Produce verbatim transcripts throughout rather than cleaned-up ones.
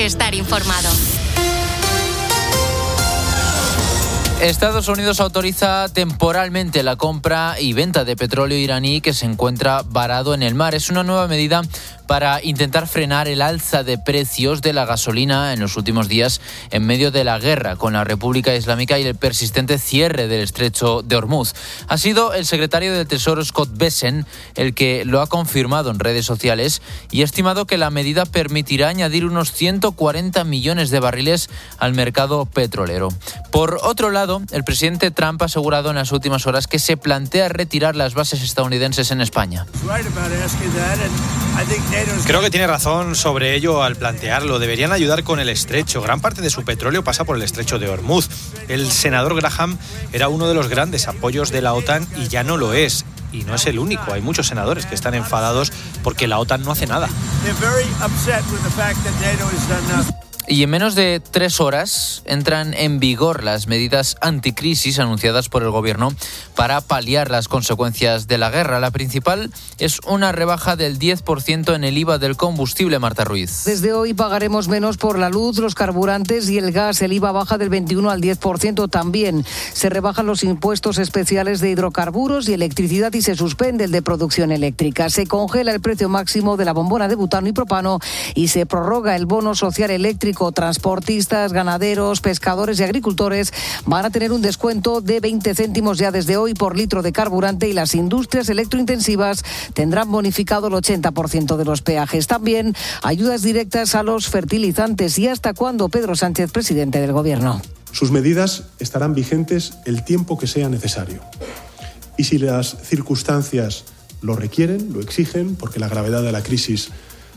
estar informado. Estados Unidos autoriza temporalmente la compra y venta de petróleo iraní que se encuentra varado en el mar. Es una nueva medida para intentar frenar el alza de precios de la gasolina en los últimos días en medio de la guerra con la República Islámica y el persistente cierre del estrecho de Hormuz. Ha sido el secretario del Tesoro Scott Bessent el que lo ha confirmado en redes sociales y ha estimado que la medida permitirá añadir unos ciento cuarenta millones de barriles al mercado petrolero. Por otro lado, el presidente Trump ha asegurado en las últimas horas que se plantea retirar las bases estadounidenses en España. Creo que tiene razón sobre ello al plantearlo. Deberían ayudar con el estrecho. Gran parte de su petróleo pasa por el estrecho de Hormuz. El senador Graham era uno de los grandes apoyos de la OTAN y ya no lo es. Y no es el único. Hay muchos senadores que están enfadados porque la OTAN no hace nada. Y en menos de tres horas entran en vigor las medidas anticrisis anunciadas por el Gobierno para paliar las consecuencias de la guerra. La principal es una rebaja del diez por ciento en el I V A del combustible, Marta Ruiz. Desde hoy pagaremos menos por la luz, los carburantes y el gas. El I V A baja del veintiuno al diez por ciento. También se rebajan los impuestos especiales de hidrocarburos y electricidad y se suspende el de producción eléctrica. Se congela el precio máximo de la bombona de butano y propano y se prorroga el bono social eléctrico. Transportistas, ganaderos, pescadores y agricultores van a tener un descuento de veinte céntimos ya desde hoy por litro de carburante y las industrias electrointensivas tendrán bonificado el ochenta por ciento de los peajes. También ayudas directas a los fertilizantes. ¿Y hasta cuándo? Pedro Sánchez, presidente del Gobierno. Sus medidas estarán vigentes el tiempo que sea necesario. Y si las circunstancias lo requieren, lo exigen, porque la gravedad de la crisis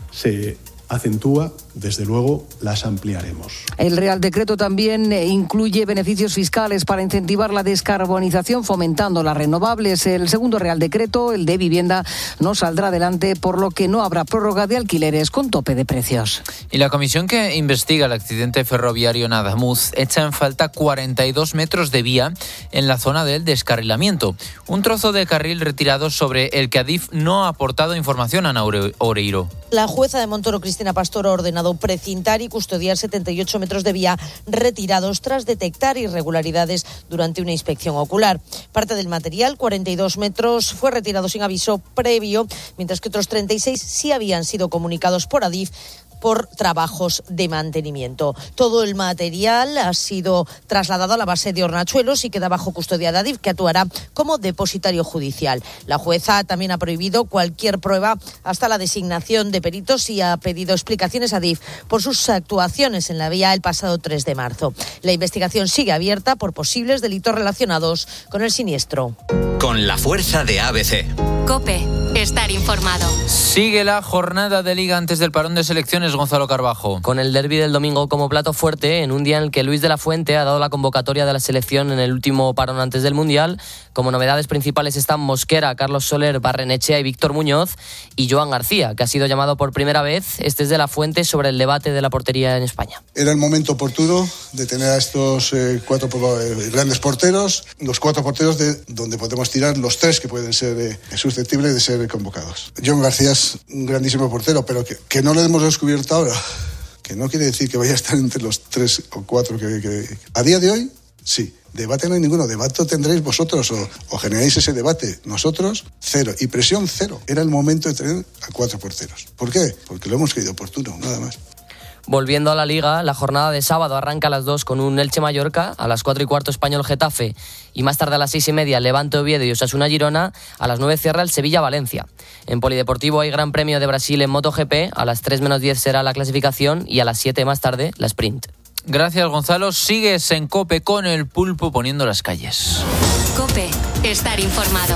se acentúa, desde luego las ampliaremos. El Real Decreto también incluye beneficios fiscales para incentivar la descarbonización fomentando las renovables. El segundo Real Decreto, el de vivienda, no saldrá adelante, por lo que no habrá prórroga de alquileres con tope de precios. Y la comisión que investiga el accidente ferroviario en Ademuz echa en falta cuarenta y dos metros de vía en la zona del descarrilamiento. Un trozo de carril retirado sobre el que Adif no ha aportado información a Oreiro. La jueza de Montoro, Cristina Pastor, ha ordenado precintar y custodiar setenta y ocho metros de vía retirados tras detectar irregularidades durante una inspección ocular. Parte del material, cuarenta y dos metros, fue retirado sin aviso previo, mientras que otros treinta y seis sí habían sido comunicados por Adif por trabajos de mantenimiento. Todo el material ha sido trasladado a la base de Hornachuelos y queda bajo custodia de Adif, que actuará como depositario judicial. La jueza también ha prohibido cualquier prueba hasta la designación de peritos y ha pedido explicaciones a Adif por sus actuaciones en la vía el pasado tres de marzo. La investigación sigue abierta por posibles delitos relacionados con el siniestro. Con la fuerza de A B C. COPE, estar informado. Sigue la jornada de Liga antes del parón de selecciones, Gonzalo Carbajo. Con el derbi del domingo como plato fuerte, en un día en el que Luis de la Fuente ha dado la convocatoria de la selección en el último parón antes del Mundial. Como novedades principales están Mosquera, Carlos Soler, Barrenechea y Víctor Muñoz, y Joan García, que ha sido llamado por primera vez. Este es de la Fuente sobre el debate de la portería en España. Era el momento oportuno de tener a estos eh, cuatro eh, grandes porteros, los cuatro porteros de donde podemos tirar los tres que pueden ser eh, susceptibles de ser convocados. Joan García es un grandísimo portero, pero que, que no lo hemos descubierto ahora, que no quiere decir que vaya a estar entre los tres o cuatro que, que a día de hoy, sí. Debate no hay ninguno, debate tendréis vosotros o, o generéis ese debate. Nosotros, cero. Y presión, cero. Era el momento de tener a cuatro porteros. ¿Por qué? Porque lo hemos creído oportuno, nada más. Volviendo a la Liga, la jornada de sábado arranca a las dos con un Elche-Mallorca, a las cuatro y cuarto Español-Getafe y más tarde a las seis y media Levante-Oviedo y Osasuna-Girona, a las nueve cierra el Sevilla-Valencia. En Polideportivo hay Gran Premio de Brasil en MotoGP, a las tres menos diez será la clasificación y a las siete más tarde la sprint. Gracias, Gonzalo. Sigues en COPE con el Pulpo poniendo las calles. COPE, estar informado.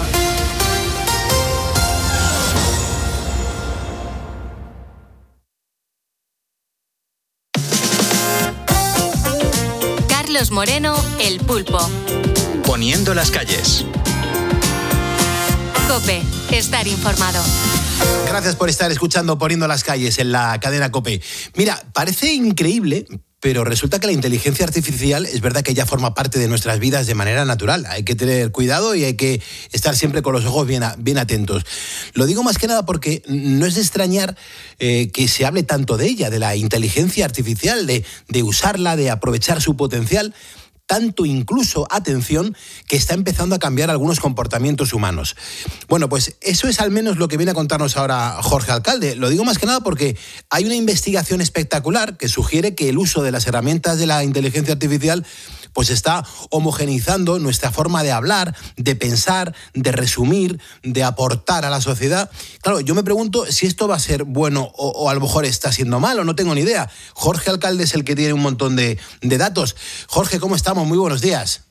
Carlos Moreno, el Pulpo. Poniendo las calles. COPE, estar informado. Gracias por estar escuchando Poniendo las calles en la cadena COPE. Mira, parece increíble, pero resulta que la inteligencia artificial es verdad que ya forma parte de nuestras vidas de manera natural. Hay que tener cuidado y hay que estar siempre con los ojos bien, a, bien atentos. Lo digo más que nada porque no es de extrañar eh, que se hable tanto de ella, de la inteligencia artificial, de, de usarla, de aprovechar su potencial, tanto incluso, atención, que está empezando a cambiar algunos comportamientos humanos. Bueno, pues eso es al menos lo que viene a contarnos ahora Jorge Alcalde. Lo digo más que nada porque hay una investigación espectacular que sugiere que el uso de las herramientas de la inteligencia artificial pues está homogeneizando nuestra forma de hablar, de pensar, de resumir, de aportar a la sociedad. Claro, yo me pregunto si esto va a ser bueno o, o a lo mejor está siendo malo, no tengo ni idea. Jorge Alcalde es el que tiene un montón de, de datos. Jorge, ¿cómo estamos? Muy buenos días.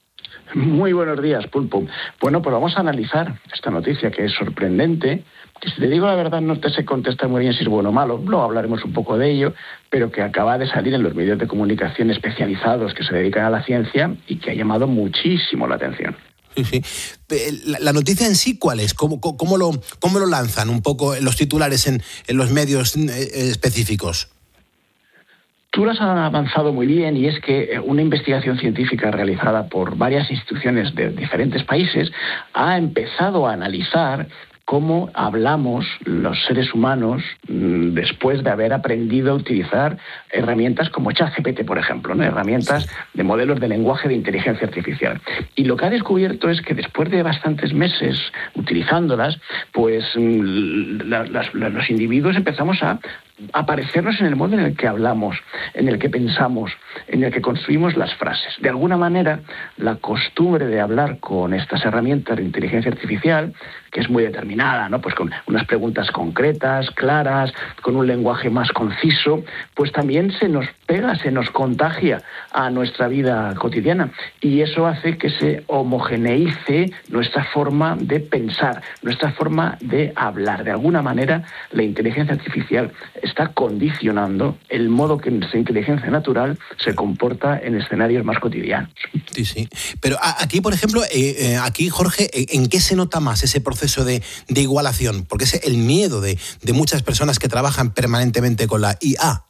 Muy buenos días, Pulpo. Bueno, pues vamos a analizar esta noticia que es sorprendente, que si te digo la verdad no te sé contestar muy bien si es bueno o malo, luego hablaremos un poco de ello, pero que acaba de salir en los medios de comunicación especializados que se dedican a la ciencia y que ha llamado muchísimo la atención. Sí, sí. La, la noticia en sí, ¿cuál es? ¿Cómo, cómo, lo, cómo lo lanzan un poco los titulares en, en los medios específicos? Tú lo has avanzado muy bien y es que una investigación científica realizada por varias instituciones de diferentes países ha empezado a analizar cómo hablamos los seres humanos después de haber aprendido a utilizar herramientas como ChatGPT, por ejemplo, ¿no? Herramientas de modelos de lenguaje de inteligencia artificial. Y lo que ha descubierto es que después de bastantes meses utilizándolas, pues la, la, los individuos empezamos a aparecernos en el modo en el que hablamos, en el que pensamos, en el que construimos las frases. De alguna manera, la costumbre de hablar con estas herramientas de inteligencia artificial, que es muy determinada, ¿no? Pues con unas preguntas concretas, claras, con un lenguaje más conciso, pues también se nos pega, se nos contagia a nuestra vida cotidiana. Y eso hace que se homogeneice nuestra forma de pensar, nuestra forma de hablar. De alguna manera, la inteligencia artificial está condicionando el modo que nuestra inteligencia natural se comporta en escenarios más cotidianos. Sí, sí. Pero aquí, por ejemplo, eh, eh, aquí, Jorge, ¿en qué se nota más ese proceso de, de igualación? Porque es el miedo de, de muchas personas que trabajan permanentemente con la I A.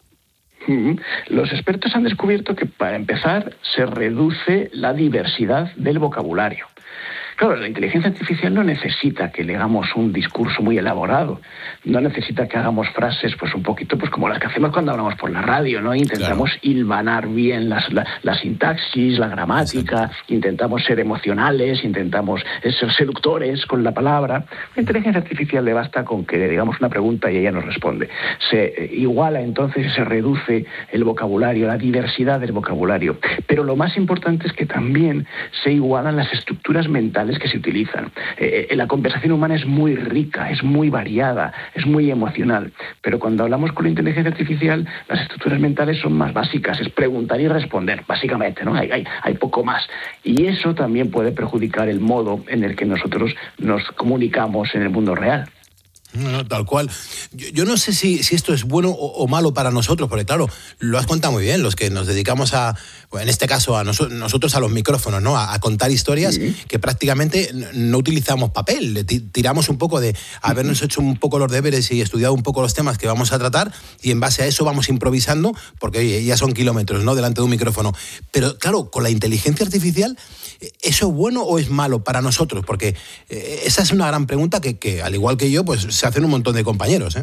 Los expertos han descubierto que, para empezar, se reduce la diversidad del vocabulario. Claro, la inteligencia artificial no necesita que le hagamos un discurso muy elaborado, no necesita que hagamos frases pues un poquito pues como las que hacemos cuando hablamos por la radio, ¿no? Intentamos claro. hilvanar bien las, la, la sintaxis, la gramática, Exacto. intentamos ser emocionales, intentamos ser seductores con la palabra. La inteligencia artificial le basta con que le digamos una pregunta y ella nos responde. Se iguala entonces y se reduce el vocabulario, la diversidad del vocabulario. Pero lo más importante es que también se igualan las estructuras mentales que se utilizan. Eh, la conversación humana es muy rica, es muy variada, es muy emocional, pero cuando hablamos con la inteligencia artificial, las estructuras mentales son más básicas, es preguntar y responder, básicamente, ¿no? Hay, hay, hay poco más. Y eso también puede perjudicar el modo en el que nosotros nos comunicamos en el mundo real. No, no, tal cual. Yo, yo no sé si, si esto es bueno o, o malo para nosotros, porque claro, lo has contado muy bien, los que nos dedicamos a, bueno, en este caso a nos, nosotros a los micrófonos, ¿no? A, a contar historias, sí. que prácticamente no utilizamos papel, tiramos un poco de habernos hecho un poco los deberes y estudiado un poco los temas que vamos a tratar y en base a eso vamos improvisando, porque oye, ya son kilómetros, ¿no? Delante de un micrófono. Pero claro, con la inteligencia artificial, ¿eso es bueno o es malo para nosotros? Porque eh, esa es una gran pregunta que, que, al igual que yo, pues se hacen un montón de compañeros, ¿eh?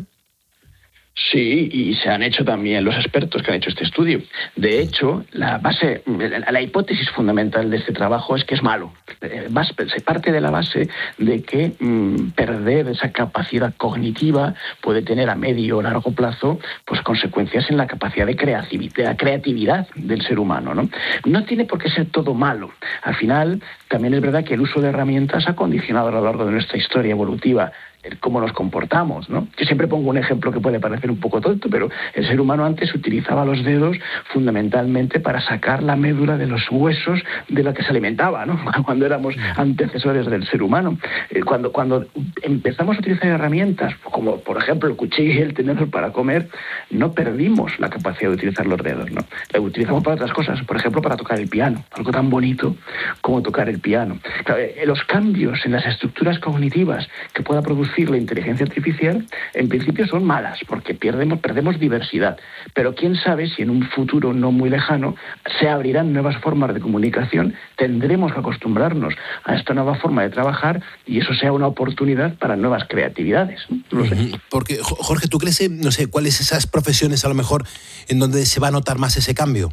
Sí, y se han hecho también los expertos que han hecho este estudio. De hecho, la base, la, la hipótesis fundamental de este trabajo es que es malo. Se parte de la base de que mmm, perder esa capacidad cognitiva puede tener a medio o largo plazo pues consecuencias en la capacidad de creatividad, de creatividad del ser humano, ¿no? No tiene por qué ser todo malo. Al final, también es verdad que el uso de herramientas ha condicionado a lo largo de nuestra historia evolutiva cómo nos comportamos, ¿no? Yo siempre pongo un ejemplo que puede parecer un poco tonto, pero el ser humano antes utilizaba los dedos fundamentalmente para sacar la médula de los huesos de la que se alimentaba, ¿no? Cuando éramos antecesores del ser humano. Cuando, cuando empezamos a utilizar herramientas, como por ejemplo el cuchillo y el tenedor para comer, no perdimos la capacidad de utilizar los dedos, ¿no? Lo utilizamos para otras cosas, por ejemplo para tocar el piano, algo tan bonito como tocar el piano. Claro, los cambios en las estructuras cognitivas que pueda producir introducir la inteligencia artificial, en principio son malas, porque perdemos, perdemos diversidad. Pero quién sabe si en un futuro no muy lejano se abrirán nuevas formas de comunicación, tendremos que acostumbrarnos a esta nueva forma de trabajar y eso sea una oportunidad para nuevas creatividades. No lo sé. Porque, Jorge, ¿tú crees, no sé, cuáles esas profesiones a lo mejor en donde se va a notar más ese cambio?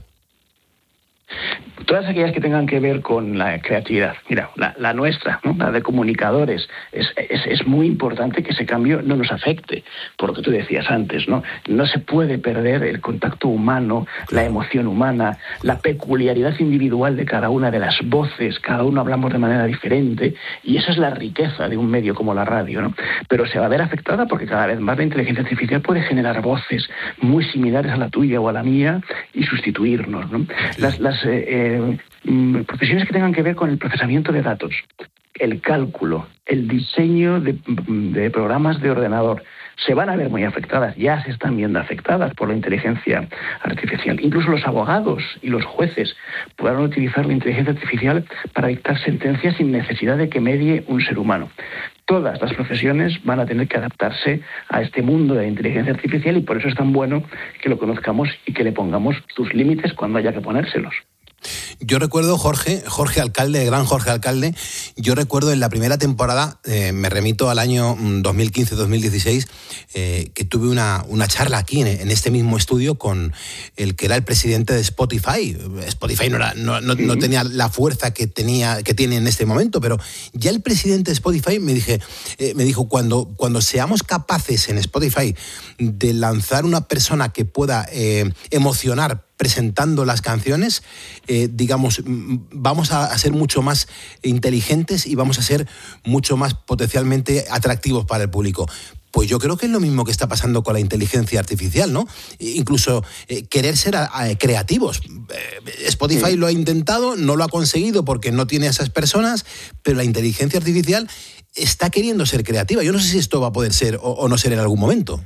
Todas aquellas que tengan que ver con la creatividad. Mira, la, la nuestra, ¿no? La de comunicadores. Es, es, es muy importante que ese cambio no nos afecte, por lo que tú decías antes, ¿no? No se puede perder el contacto humano, la emoción humana, la peculiaridad individual de cada una de las voces. Cada uno hablamos de manera diferente y esa es la riqueza de un medio como la radio, ¿no? Pero se va a ver afectada porque cada vez más la inteligencia artificial puede generar voces muy similares a la tuya o a la mía y sustituirnos, ¿no? Las, las eh, eh, profesiones que tengan que ver con el procesamiento de datos, el cálculo, el diseño de, de programas de ordenador, se van a ver muy afectadas, ya se están viendo afectadas por la inteligencia artificial. Incluso los abogados y los jueces podrán utilizar la inteligencia artificial para dictar sentencias sin necesidad de que medie un ser humano. Todas las profesiones van a tener que adaptarse a este mundo de la inteligencia artificial y por eso es tan bueno que lo conozcamos y que le pongamos sus límites cuando haya que ponérselos. Yo recuerdo, Jorge, Jorge Alcalde, el gran Jorge Alcalde, yo recuerdo en la primera temporada, eh, me remito al año dos mil quince dos mil dieciséis, eh, que tuve una, una charla aquí en, en este mismo estudio con el que era el presidente de Spotify. Spotify no, era, no, no, no tenía la fuerza que, tenía, que tiene en este momento, pero ya el presidente de Spotify me, dije, eh, me dijo, cuando, cuando seamos capaces en Spotify de lanzar una persona que pueda eh, emocionar presentando las canciones, eh, digamos, vamos a, a ser mucho más inteligentes y vamos a ser mucho más potencialmente atractivos para el público. Pues yo creo que es lo mismo que está pasando con la inteligencia artificial, ¿no? Incluso eh, querer ser a, a, creativos. Eh, Spotify sí. lo ha intentado, no lo ha conseguido porque no tiene a esas personas, pero la inteligencia artificial está queriendo ser creativa. Yo no sé si esto va a poder ser o, o no ser en algún momento.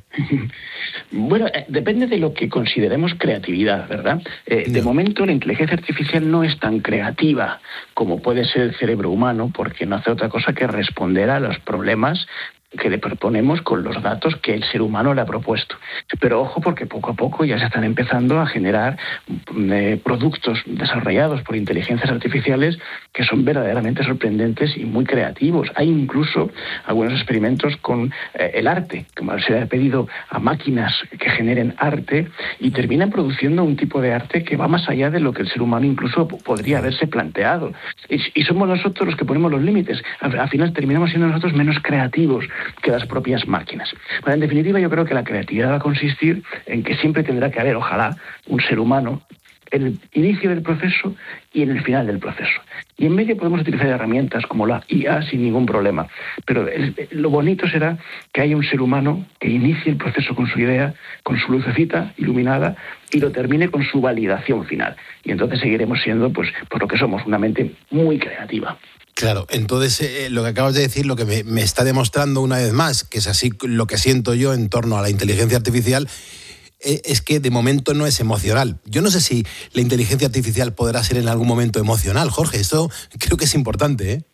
Bueno, eh, depende de lo que consideremos creatividad, ¿verdad? Eh, no. De momento la inteligencia artificial no es tan creativa como puede ser el cerebro humano porque no hace otra cosa que responder a los problemas que le proponemos con los datos que el ser humano le ha propuesto. Pero ojo, porque poco a poco ya se están empezando a generar eh, productos desarrollados por inteligencias artificiales que son verdaderamente sorprendentes y muy creativos. Hay incluso algunos experimentos con eh, el arte, como se le ha pedido a máquinas que generen arte y terminan produciendo un tipo de arte que va más allá de lo que el ser humano incluso podría haberse planteado. Y, y somos nosotros los que ponemos los límites. Al, al final terminamos siendo nosotros menos creativos que las propias máquinas. Bueno, en definitiva, yo creo que la creatividad va a consistir en que siempre tendrá que haber, ojalá, un ser humano en el inicio del proceso y en el final del proceso. Y en medio podemos utilizar herramientas como la I A sin ningún problema. Pero el, lo bonito será que haya un ser humano que inicie el proceso con su idea, con su lucecita iluminada y lo termine con su validación final. Y entonces seguiremos siendo, pues, por lo que somos, una mente muy creativa. Claro, entonces eh, lo que acabas de decir, lo que me, me está demostrando una vez más, que es así lo que siento yo en torno a la inteligencia artificial, eh, es que de momento no es emocional. Yo no sé si la inteligencia artificial podrá ser en algún momento emocional, Jorge, esto creo que es importante, ¿eh?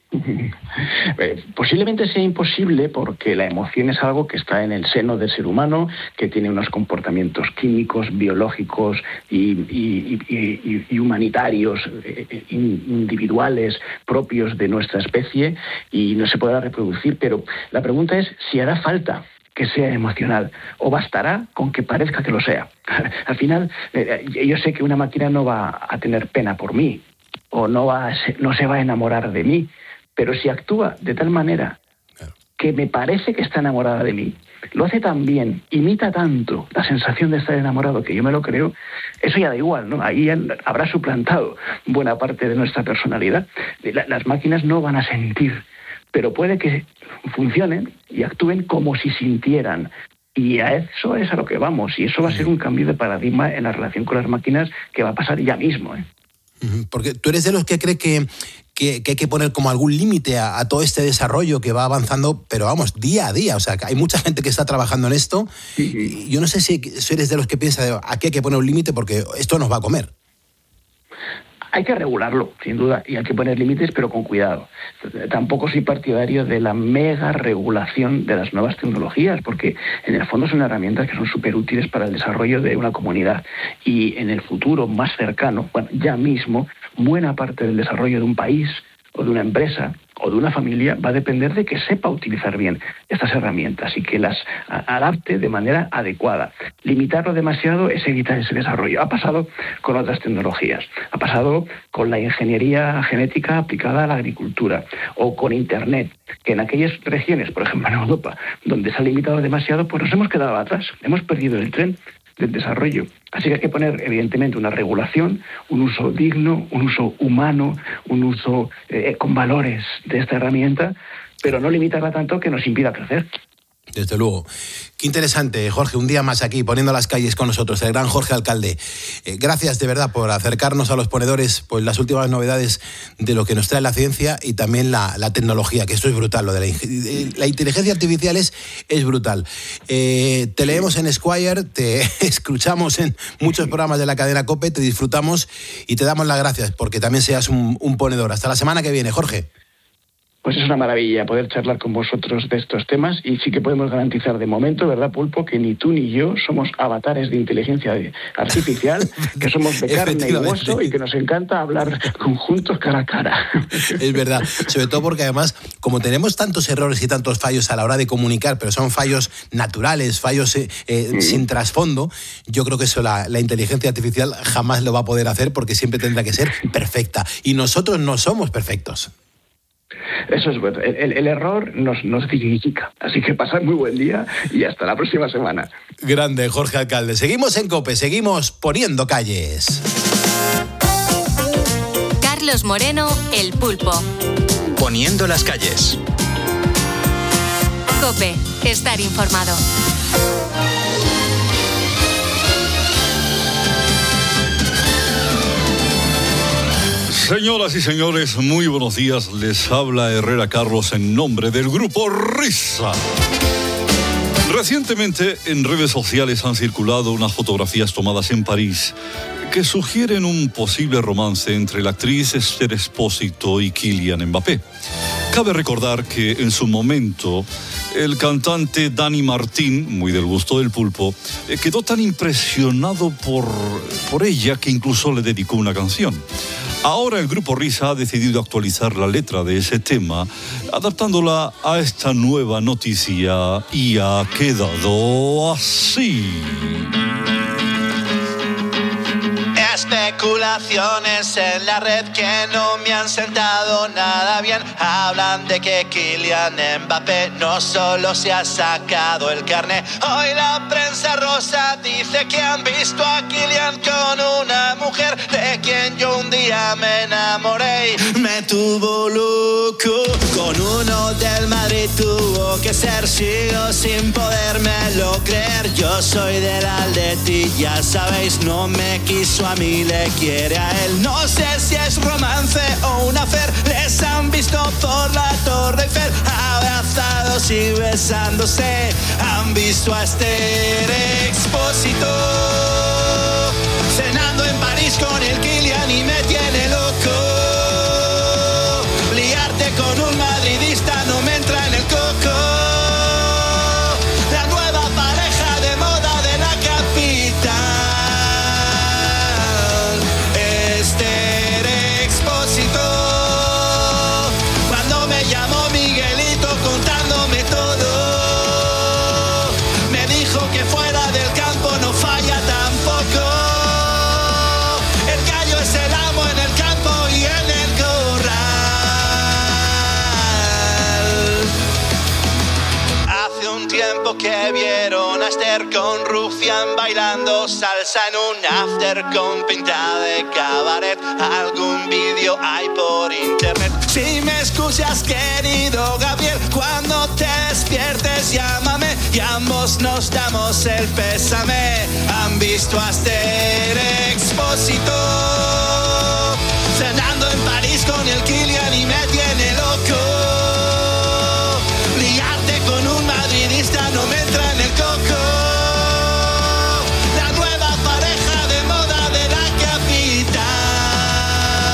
Eh, posiblemente sea imposible porque la emoción es algo que está en el seno del ser humano, que tiene unos comportamientos químicos, biológicos y, y, y, y, y humanitarios eh, individuales propios de nuestra especie y no se podrá reproducir, pero la pregunta es si hará falta que sea emocional o bastará con que parezca que lo sea. Al final, eh, yo sé que una máquina no va a tener pena por mí o no, va a ser, no se va a enamorar de mí. Pero si actúa de tal manera que me parece que está enamorada de mí, lo hace tan bien, imita tanto la sensación de estar enamorado que yo me lo creo, eso ya da igual, ¿no? Ahí ya habrá suplantado buena parte de nuestra personalidad. Las máquinas no van a sentir, pero puede que funcionen y actúen como si sintieran. Y a eso es a lo que vamos, y eso va a ser un cambio de paradigma en la relación con las máquinas que va a pasar ya mismo, ¿eh? Porque tú eres de los que cree que, que, que hay que poner como algún límite a, a todo este desarrollo que va avanzando, pero vamos, día a día. O sea, que hay mucha gente que está trabajando en esto. Sí. Y yo no sé si, si eres de los que piensa, aquí hay que poner un límite porque esto nos va a comer. Hay que regularlo, sin duda, y hay que poner límites, pero con cuidado. Tampoco soy partidario de la mega regulación de las nuevas tecnologías, porque en el fondo son herramientas que son súper útiles para el desarrollo de una comunidad. Y en el futuro más cercano, bueno, ya mismo, buena parte del desarrollo de un país o de una empresa o de una familia va a depender de que sepa utilizar bien estas herramientas y que las adapte de manera adecuada. Limitarlo demasiado es evitar ese desarrollo. Ha pasado con otras tecnologías, ha pasado con la ingeniería genética aplicada a la agricultura o con Internet, que en aquellas regiones, por ejemplo en Europa, donde se ha limitado demasiado, pues nos hemos quedado atrás, hemos perdido el tren del desarrollo. Así que hay que poner, evidentemente, una regulación, un uso digno, un uso humano, un uso eh, con valores de esta herramienta, pero no limitarla tanto que nos impida crecer. Desde luego. Qué interesante, Jorge, un día más aquí, poniendo las calles con nosotros, el gran Jorge Alcalde. Eh, gracias de verdad por acercarnos a los ponedores, pues las últimas novedades de lo que nos trae la ciencia y también la, la tecnología, que esto es brutal, lo de la, la inteligencia artificial es, es brutal. Eh, te leemos en Esquire, te escuchamos en muchos programas de la cadena COPE, te disfrutamos y te damos las gracias porque también seas un, un ponedor. Hasta la semana que viene, Jorge. Pues es una maravilla poder charlar con vosotros de estos temas y sí que podemos garantizar de momento, ¿verdad, Pulpo?, que ni tú ni yo somos avatares de inteligencia artificial, que somos de carne y hueso y que nos encanta hablar conjuntos cara a cara. Es verdad, sobre todo porque además, como tenemos tantos errores y tantos fallos a la hora de comunicar, pero son fallos naturales, fallos eh, eh, mm. sin trasfondo, yo creo que eso la, la inteligencia artificial jamás lo va a poder hacer porque siempre tendrá que ser perfecta. Y nosotros no somos perfectos. Eso es bueno. El, el error nos, nos dignifica. Así que pasad muy buen día y hasta la próxima semana. Grande, Jorge Alcalde. Seguimos en COPE, seguimos poniendo calles. Carlos Moreno, El Pulpo. Poniendo las calles. COPE, estar informado. Señoras y señores, muy buenos días. Les habla Herrera Carlos en nombre del Grupo Risa. Recientemente en redes sociales han circulado unas fotografías tomadas en París que sugieren un posible romance entre la actriz Esther Expósito y Kylian Mbappé. Cabe recordar que en su momento el cantante Dani Martín, muy del gusto del Pulpo, quedó tan impresionado por, por ella que incluso le dedicó una canción. Ahora el Grupo Risa ha decidido actualizar la letra de ese tema, adaptándola a esta nueva noticia y ha quedado así. Especulaciones en la red que no me han sentado nada bien. Hablan de que Kylian Mbappé no solo se ha sacado el carné. Hoy la prensa rosa dice que han visto a Kylian con una mujer de quien yo un día me enamoré. Me tuvo loco, con uno del Madrid tuvo que ser. Sigo sin podérmelo creer. Yo soy del Atleti, ya sabéis, no me quiso a mí, le quiere a él. No sé si es romance o un affair. Les han visto por la Torre Eiffel, abrazados y besándose. Han visto a Esther Expósito cenando en París con el Kylian y me tiene loco. Liarte con un madridista no me entra en el coco. La nueva pareja de moda de la capital. Esther Expósito, cuando me llamó Miguelito contándome todo, me dijo que fuera del campo no falla tampoco. El gallo es el amo en el campo y en el corral. Hace un tiempo que vieron a Esther con Rufián bailando salsa en un after con pinta de cabaret. Algún vídeo hay por internet. Si me escuchas, querido Gabriel, cuando te despiertes llámame y ambos nos damos el pésame. Han visto a Esther Expósito cenando en París con el Kylian y me tiene loco. Liarte con un madridista no me entra en el coco. La nueva pareja de moda de la capital.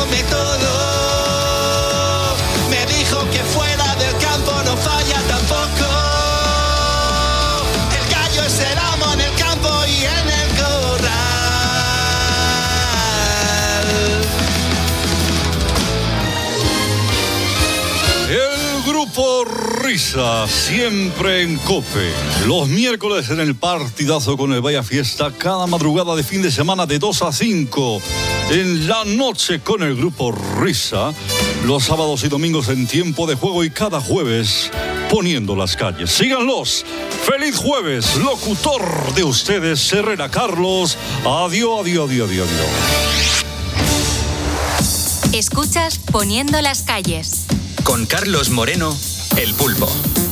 come todo. Me dijo que fuera del campo no falla tampoco. El gallo es el amo en el campo y en el corral. El grupo Risa, siempre en COPE. Los miércoles en el partidazo con el Vaya Fiesta, cada madrugada de fin de semana de dos a cinco. En la noche con el grupo Risa, los sábados y domingos en tiempo de juego y cada jueves poniendo las calles. Síganlos. ¡Feliz jueves! Locutor de ustedes, Herrera Carlos. Adiós, adiós, adiós, adiós. Escuchas Poniendo las calles. Con Carlos Moreno, El Pulpo.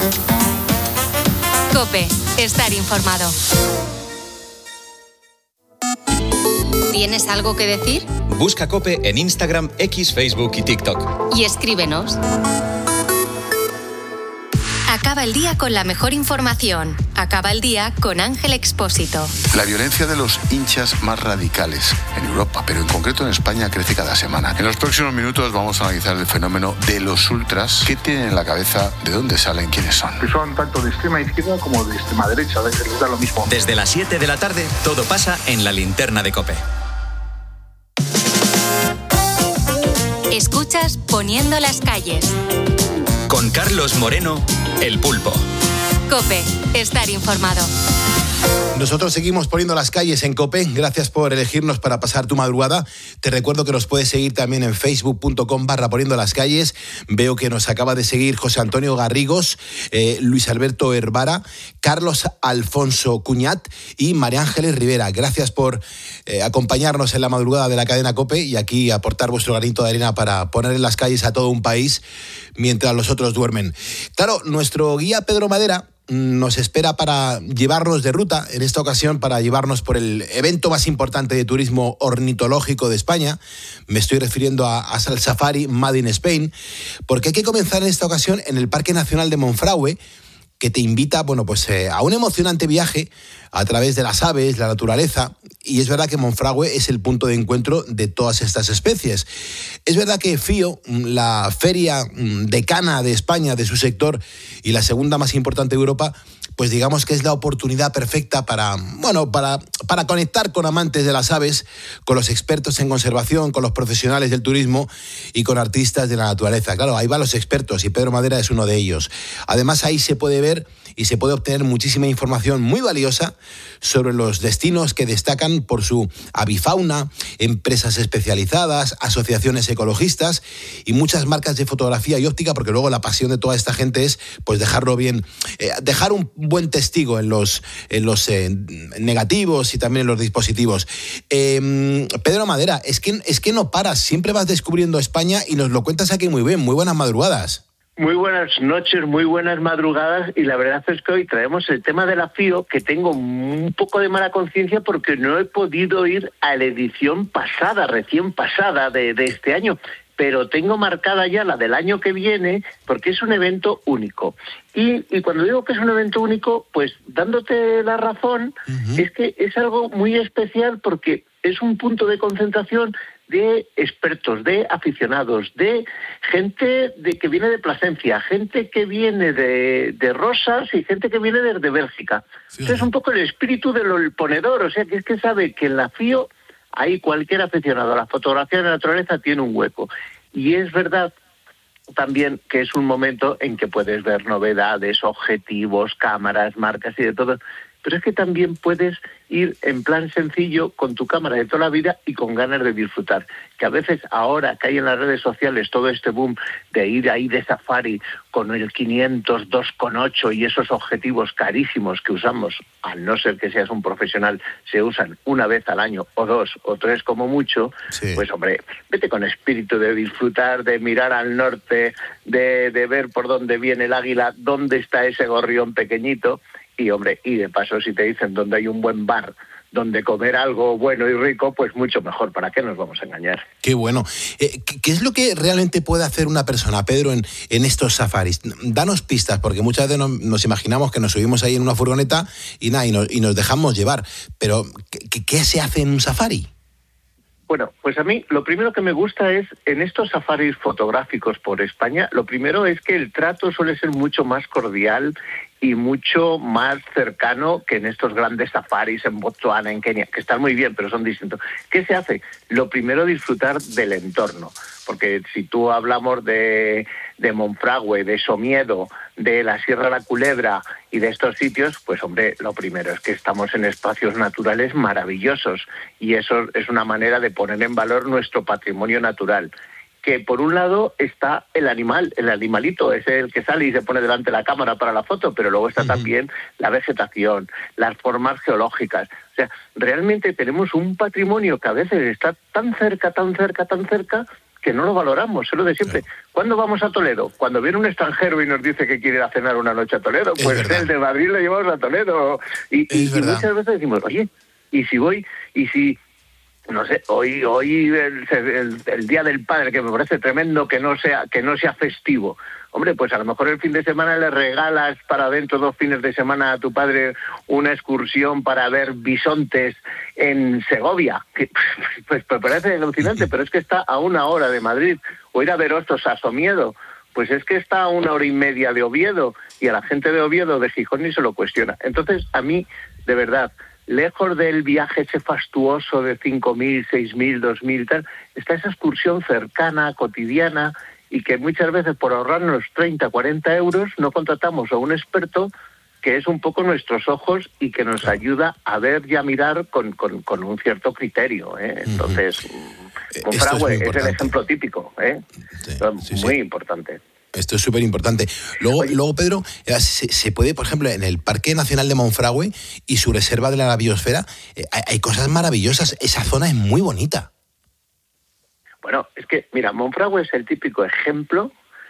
COPE, estar informado. ¿Tienes algo que decir? Busca COPE en Instagram, X, Facebook y TikTok. Y escríbenos. Acaba el día con la mejor información. Acaba el día con Ángel Expósito. La violencia de los hinchas más radicales en Europa, pero en concreto en España, crece cada semana. En los próximos minutos vamos a analizar el fenómeno de los ultras. ¿Qué tienen en la cabeza? ¿De dónde salen? ¿Quiénes son? Que son tanto de extrema izquierda como de extrema derecha. Les da lo mismo. Desde las siete de la tarde, todo pasa en la linterna de COPE. Escuchas Poniendo las calles. Con Carlos Moreno, El Pulpo. COPE, estar informado. Nosotros seguimos poniendo las calles en COPE. Gracias por elegirnos para pasar tu madrugada. Te recuerdo que nos puedes seguir también en facebook.com barra poniendo las calles. Veo que nos acaba de seguir José Antonio Garrigos, eh, Luis Alberto Hervara, Carlos Alfonso Cuñat y María Ángeles Rivera. Gracias por eh, acompañarnos en la madrugada de la cadena COPE y aquí aportar vuestro granito de arena para poner en las calles a todo un país mientras los otros duermen. Claro, nuestro guía Pedro Madera nos espera para llevarnos de ruta, en esta ocasión para llevarnos por el evento más importante de turismo ornitológico de España. Me estoy refiriendo a, a Sal Safari Made in Spain, porque hay que comenzar en esta ocasión en el Parque Nacional de Monfragüe, que te invita, bueno, pues eh, a un emocionante viaje a través de las aves, la naturaleza, y es verdad que Monfragüe es el punto de encuentro de todas estas especies. Es verdad que FIO, la feria decana de España de su sector y la segunda más importante de Europa, pues digamos que es la oportunidad perfecta para, bueno, para, para conectar con amantes de las aves, con los expertos en conservación, con los profesionales del turismo y con artistas de la naturaleza. Claro, ahí van los expertos y Pedro Madera es uno de ellos. Además, ahí se puede ver y se puede obtener muchísima información muy valiosa sobre los destinos que destacan por su avifauna, empresas especializadas, asociaciones ecologistas y muchas marcas de fotografía y óptica, porque luego la pasión de toda esta gente es pues dejarlo bien, eh, dejar un buen testigo en los, en los eh, negativos y también en los dispositivos. Eh, Pedro Madera, es que, es que no paras, siempre vas descubriendo España y nos lo cuentas aquí muy bien. Muy buenas madrugadas. Muy buenas noches, muy buenas madrugadas, y la verdad es que hoy traemos el tema de la FIO, que tengo un poco de mala conciencia porque no he podido ir a la edición pasada, recién pasada de, de este año, pero tengo marcada ya la del año que viene porque es un evento único. Y, y cuando digo que es un evento único, pues dándote la razón, uh-huh. es que es algo muy especial porque es un punto de concentración de expertos, de aficionados, de gente de que viene de Plasencia, gente que viene de, de Rosas y gente que viene desde Bélgica. Sí. Entonces es un poco el espíritu del ponedor, o sea que es que sabe que en la FIO ahí cualquier aficionado a la fotografía de la naturaleza tiene un hueco. Y es verdad también que es un momento en que puedes ver novedades, objetivos, cámaras, marcas y de todo. Pero es que también puedes ir en plan sencillo con tu cámara de toda la vida y con ganas de disfrutar. Que a veces ahora que hay en las redes sociales todo este boom de ir ahí de safari con el quinientos dos coma ocho y esos objetivos carísimos que usamos, al no ser que seas un profesional, se usan una vez al año o dos o tres como mucho, sí. Pues hombre, vete con espíritu de disfrutar, de mirar al norte, de, de ver por dónde viene el águila, dónde está ese gorrión pequeñito. Y, hombre, y de paso, si te dicen dónde hay un buen bar, donde comer algo bueno y rico, pues mucho mejor. ¿Para qué nos vamos a engañar? Qué bueno. Eh, ¿Qué es lo que realmente puede hacer una persona, Pedro, en, en estos safaris? Danos pistas, porque muchas veces nos, nos imaginamos que nos subimos ahí en una furgoneta y nada, y nos, y nos dejamos llevar. Pero, ¿qué, qué se hace en un safari? Bueno, pues a mí lo primero que me gusta es, en estos safaris fotográficos por España, lo primero es que el trato suele ser mucho más cordial y mucho más cercano que en estos grandes safaris en Botswana, en Kenia, que están muy bien, pero son distintos. ¿Qué se hace? Lo primero, disfrutar del entorno, porque si tú hablamos de, de Monfragüe, de Somiedo, de la Sierra de la Culebra y de estos sitios, pues hombre, lo primero es que estamos en espacios naturales maravillosos y eso es una manera de poner en valor nuestro patrimonio natural. Que por un lado está el animal, el animalito, es el que sale y se pone delante de la cámara para la foto, pero luego está uh-huh. también la vegetación, las formas geológicas. O sea, realmente tenemos un patrimonio que a veces está tan cerca, tan cerca, tan cerca, que no lo valoramos, es lo de siempre. Claro. ¿Cuándo vamos a Toledo? Cuando viene un extranjero y nos dice que quiere ir a cenar una noche a Toledo, es pues verdad. El de Madrid lo llevamos a Toledo. Y, y, y muchas veces decimos, oye, ¿y si voy? ¿Y si...? No sé, hoy hoy el, el, el Día del Padre, que me parece tremendo que no sea que no sea festivo. Hombre, pues a lo mejor el fin de semana le regalas para dentro dos fines de semana a tu padre una excursión para ver bisontes en Segovia. Que, pues me parece alucinante, pero es que está a una hora de Madrid. O ir a ver ostos a Somiedo, pues es que está a una hora y media de Oviedo, y a la gente de Oviedo, de Gijón, ni se lo cuestiona. Entonces, a mí, de verdad, lejos del viaje ese fastuoso de cinco mil, seis mil, dos mil y tal, está esa excursión cercana, cotidiana, y que muchas veces por ahorrarnos treinta, cuarenta euros no contratamos a un experto que es un poco nuestros ojos y que nos ayuda a ver y a mirar con, con, con un cierto criterio, ¿eh? Entonces, uh-huh. Monfragüe es, es el ejemplo típico, ¿eh? Sí, sí, muy sí. importante. Esto es súper importante. Luego, luego, Pedro, se, se puede, por ejemplo, en el Parque Nacional de Monfragüe y su reserva de la biosfera, eh, hay, hay cosas maravillosas. Esa zona es muy bonita. Bueno, es que, mira, Monfragüe es el típico ejemplo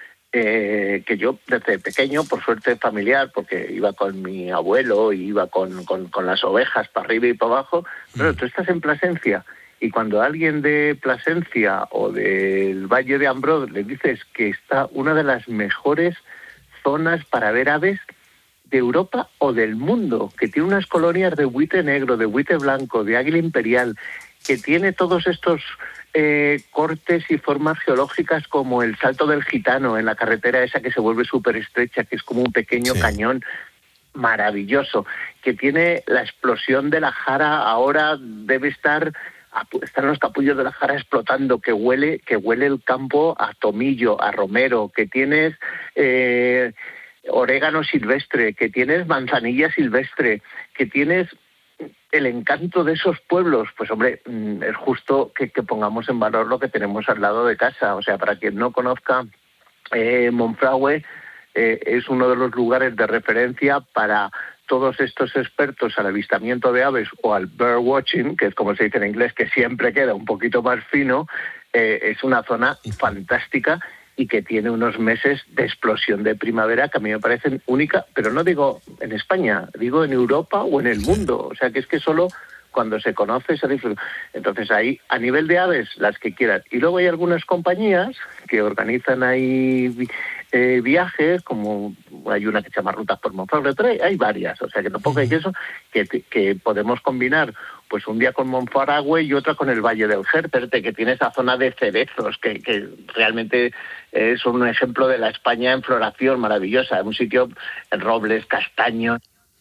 eh, que yo desde pequeño, por suerte familiar, porque iba con mi abuelo y iba con, con, con las ovejas para arriba y para abajo, pero mm. tú estás en Plasencia. Y cuando alguien de Plasencia o del Valle de Ambrós le dices que está una de las mejores zonas para ver aves de Europa o del mundo, que tiene unas colonias de buitre negro, de buitre blanco, de águila imperial, que tiene todos estos eh, cortes y formas geológicas como el Salto del Gitano en la carretera esa que se vuelve súper estrecha, que es como un pequeño sí. cañón maravilloso, que tiene la explosión de la Jara, ahora debe estar... están los capullos de la Jara explotando, que huele que huele el campo a tomillo, a romero, que tienes eh, orégano silvestre, que tienes manzanilla silvestre, que tienes el encanto de esos pueblos. Pues hombre, es justo que, que pongamos en valor lo que tenemos al lado de casa. O sea, para quien no conozca eh, Monfragüe, eh, es uno de los lugares de referencia para todos estos expertos al avistamiento de aves o al bird watching, que es como se dice en inglés, que siempre queda un poquito más fino. Eh, es una zona fantástica y que tiene unos meses de explosión de primavera que a mí me parecen únicas, pero no digo en España, digo en Europa o en el mundo. O sea, que es que solo cuando se conoce se disfruta. Entonces ahí, a nivel de aves, las que quieras. Y luego hay algunas compañías que organizan ahí eh, viajes, como hay una que se llama Rutas por Monfragüe, pero hay, hay varias, o sea que tampoco hay que eso, que, que podemos combinar pues un día con Monfragüe y otra con el Valle del Jerte, que tiene esa zona de cerezos, que, que realmente es un ejemplo de la España en floración maravillosa, un sitio en robles, castaños,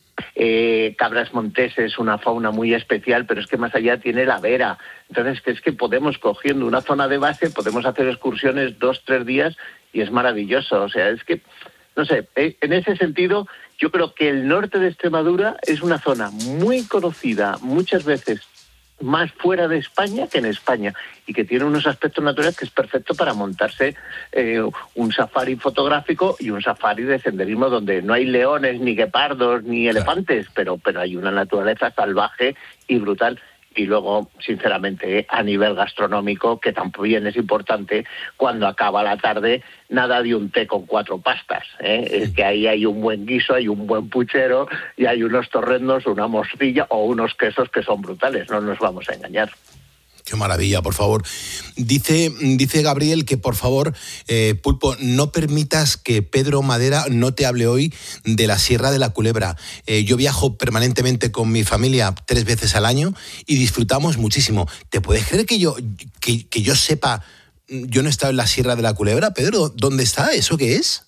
Eh, cabras monteses, una fauna muy especial, pero es que más allá tiene la vera. Entonces, que es que podemos, cogiendo una zona de base, podemos hacer excursiones dos, tres días y es maravilloso. O sea, es que, no sé, en ese sentido, yo creo que el norte de Extremadura es una zona muy conocida, muchas veces más fuera de España que en España, y que tiene unos aspectos naturales que es perfecto para montarse eh, un safari fotográfico y un safari de senderismo donde no hay leones, ni guepardos, ni elefantes, pero, pero hay una naturaleza salvaje y brutal. Y luego, sinceramente, a nivel gastronómico, que también es importante, cuando acaba la tarde, nada de un té con cuatro pastas, ¿eh? Es que ahí hay un buen guiso, hay un buen puchero, y hay unos torrendos, una morcilla o unos quesos que son brutales, no nos vamos a engañar. Qué maravilla, por favor. Dice, dice Gabriel que, por favor, eh, Pulpo, no permitas que Pedro Madera no te hable hoy de la Sierra de la Culebra. Eh, yo viajo permanentemente con mi familia tres veces al año y disfrutamos muchísimo. ¿Te puedes creer que yo, que, que yo sepa, yo no he estado en la Sierra de la Culebra? Pedro, ¿dónde está? ¿Eso qué es?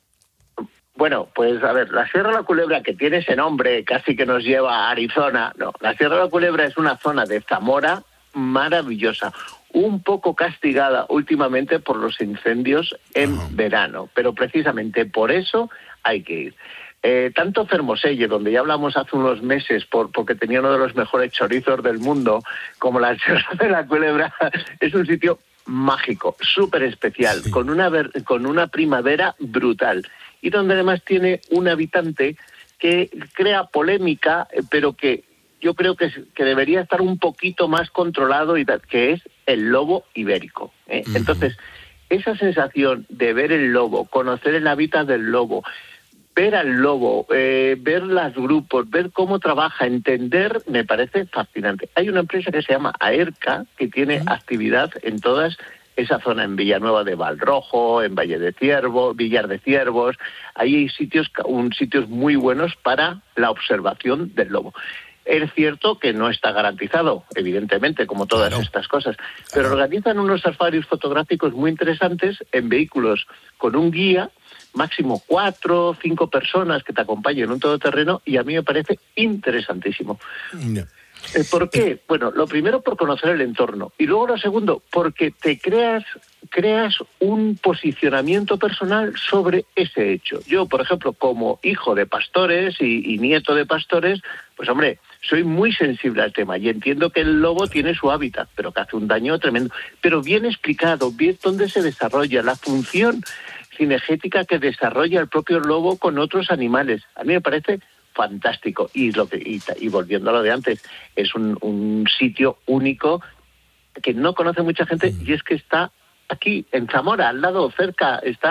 Bueno, pues a ver, la Sierra de la Culebra, que tiene ese nombre casi que nos lleva a Arizona, no, la Sierra de la Culebra es una zona de Zamora maravillosa, un poco castigada últimamente por los incendios en uh-huh. verano, pero precisamente por eso hay que ir. Eh, tanto Fermoselle, donde ya hablamos hace unos meses por, porque tenía uno de los mejores chorizos del mundo, como la Sierra de la Culebra, es un sitio mágico, súper especial, sí. con una ver, con una primavera brutal, y donde además tiene un habitante que crea polémica, pero que yo creo que, que debería estar un poquito más controlado, y que es el lobo ibérico. ¿eh? Uh-huh. Entonces, esa sensación de ver el lobo, conocer el hábitat del lobo, ver al lobo, eh, ver los grupos, ver cómo trabaja, entender, me parece fascinante. Hay una empresa que se llama AERCA, que tiene uh-huh. actividad en todas esa zona, en Villanueva de Valrojo, en Valle de Ciervo, Villar de Ciervos. Ahí hay sitios, un, sitios muy buenos para la observación del lobo. Es cierto que no está garantizado, evidentemente, como todas claro. estas cosas, pero claro. organizan unos safaris fotográficos muy interesantes en vehículos con un guía, máximo cuatro o cinco personas que te acompañen en un todoterreno, y a mí me parece interesantísimo. No. ¿Por qué? Bueno, lo primero por conocer el entorno, y luego lo segundo porque te creas creas un posicionamiento personal sobre ese hecho. Yo, por ejemplo, como hijo de pastores y, y nieto de pastores, pues hombre, soy muy sensible al tema y entiendo que el lobo tiene su hábitat, pero que hace un daño tremendo, pero bien explicado, bien dónde se desarrolla la función cinegética que desarrolla el propio lobo con otros animales. A mí me parece fantástico. Y lo que y, y volviendo a lo de antes, es un, un sitio único que no conoce mucha gente, y es que está aquí en Zamora, al lado, cerca, está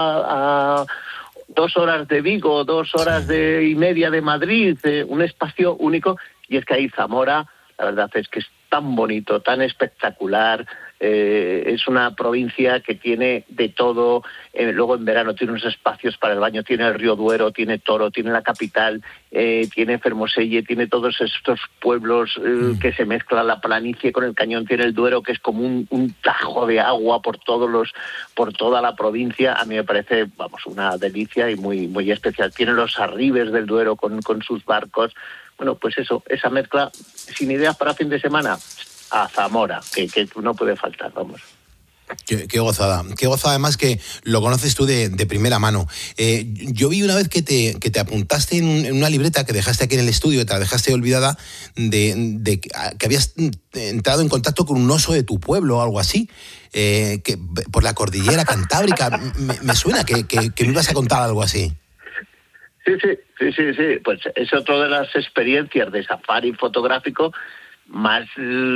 a dos horas de Vigo, dos horas de, y media de Madrid, eh, un espacio único, y es que ahí Zamora, la verdad es que es tan bonito, tan espectacular. Eh, es una provincia que tiene de todo, eh, luego en verano tiene unos espacios para el baño, tiene el río Duero, tiene Toro, tiene la capital, eh, tiene Fermoselle, tiene todos estos pueblos eh, mm. que se mezcla la planicie con el cañón, tiene el Duero, que es como un, un tajo de agua por todos los, por toda la provincia. A mí me parece, vamos, una delicia y muy, muy especial. Tiene los arribes del Duero con, con sus barcos. Bueno, pues eso, esa mezcla, sin ideas para fin de semana, a Zamora, que, que no puede faltar, vamos. Qué, qué gozada, qué gozada, además que lo conoces tú de, de primera mano. Eh, yo vi una vez que te, que te apuntaste en, un, en una libreta que dejaste aquí en el estudio, te la dejaste olvidada, de, de que habías entrado en contacto con un oso de tu pueblo o algo así, eh, que por la cordillera cantábrica. me, me suena que, que, que me ibas a contar algo así. Sí, sí, sí, sí, sí, pues es otra de las experiencias de safari fotográfico más,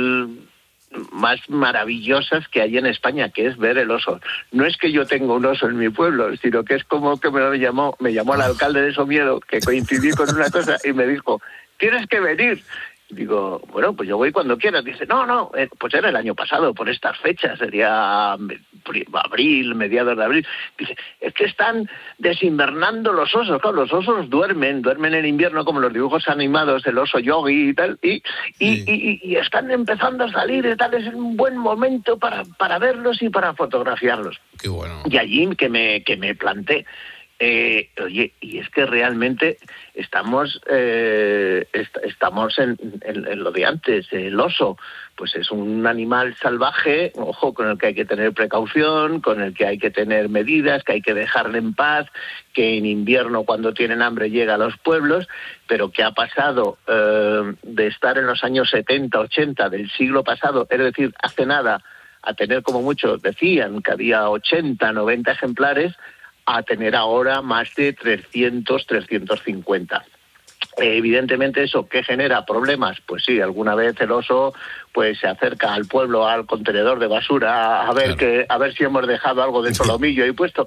más maravillosas que hay en España, que es ver el oso. No es que yo tenga un oso en mi pueblo, sino que es como que me llamó, me llamó el alcalde de Somiedo, que coincidí con una cosa, y me dijo, tienes que venir. Digo, bueno, pues yo voy cuando quieras. Dice, no, no, eh, pues era el año pasado, por estas fechas, sería abril, mediados de abril. Dice, es que están desinvernando los osos. Claro, los osos duermen, duermen en invierno, como los dibujos animados, el oso yogi y tal, y, y, sí. y, y están empezando a salir y tal, es un buen momento para, para verlos y para fotografiarlos. Qué bueno. Y allí que me, que me planté. Eh, oye, y es que realmente estamos eh, est- estamos en, en, en lo de antes. El oso, pues es un animal salvaje, ojo, con el que hay que tener precaución, con el que hay que tener medidas, que hay que dejarle en paz, que en invierno cuando tienen hambre llega a los pueblos, pero que ha pasado eh, de estar en los años setenta, ochenta del siglo pasado, es decir, hace nada, a tener como muchos decían que había ochenta, noventa ejemplares, a tener ahora más de trescientos, trescientos cincuenta. Eh, evidentemente, ¿eso qué genera? ¿Problemas? Pues sí, alguna vez el oso pues se acerca al pueblo, al contenedor de basura, a ver, claro. que, a ver si hemos dejado algo de solomillo ahí puesto.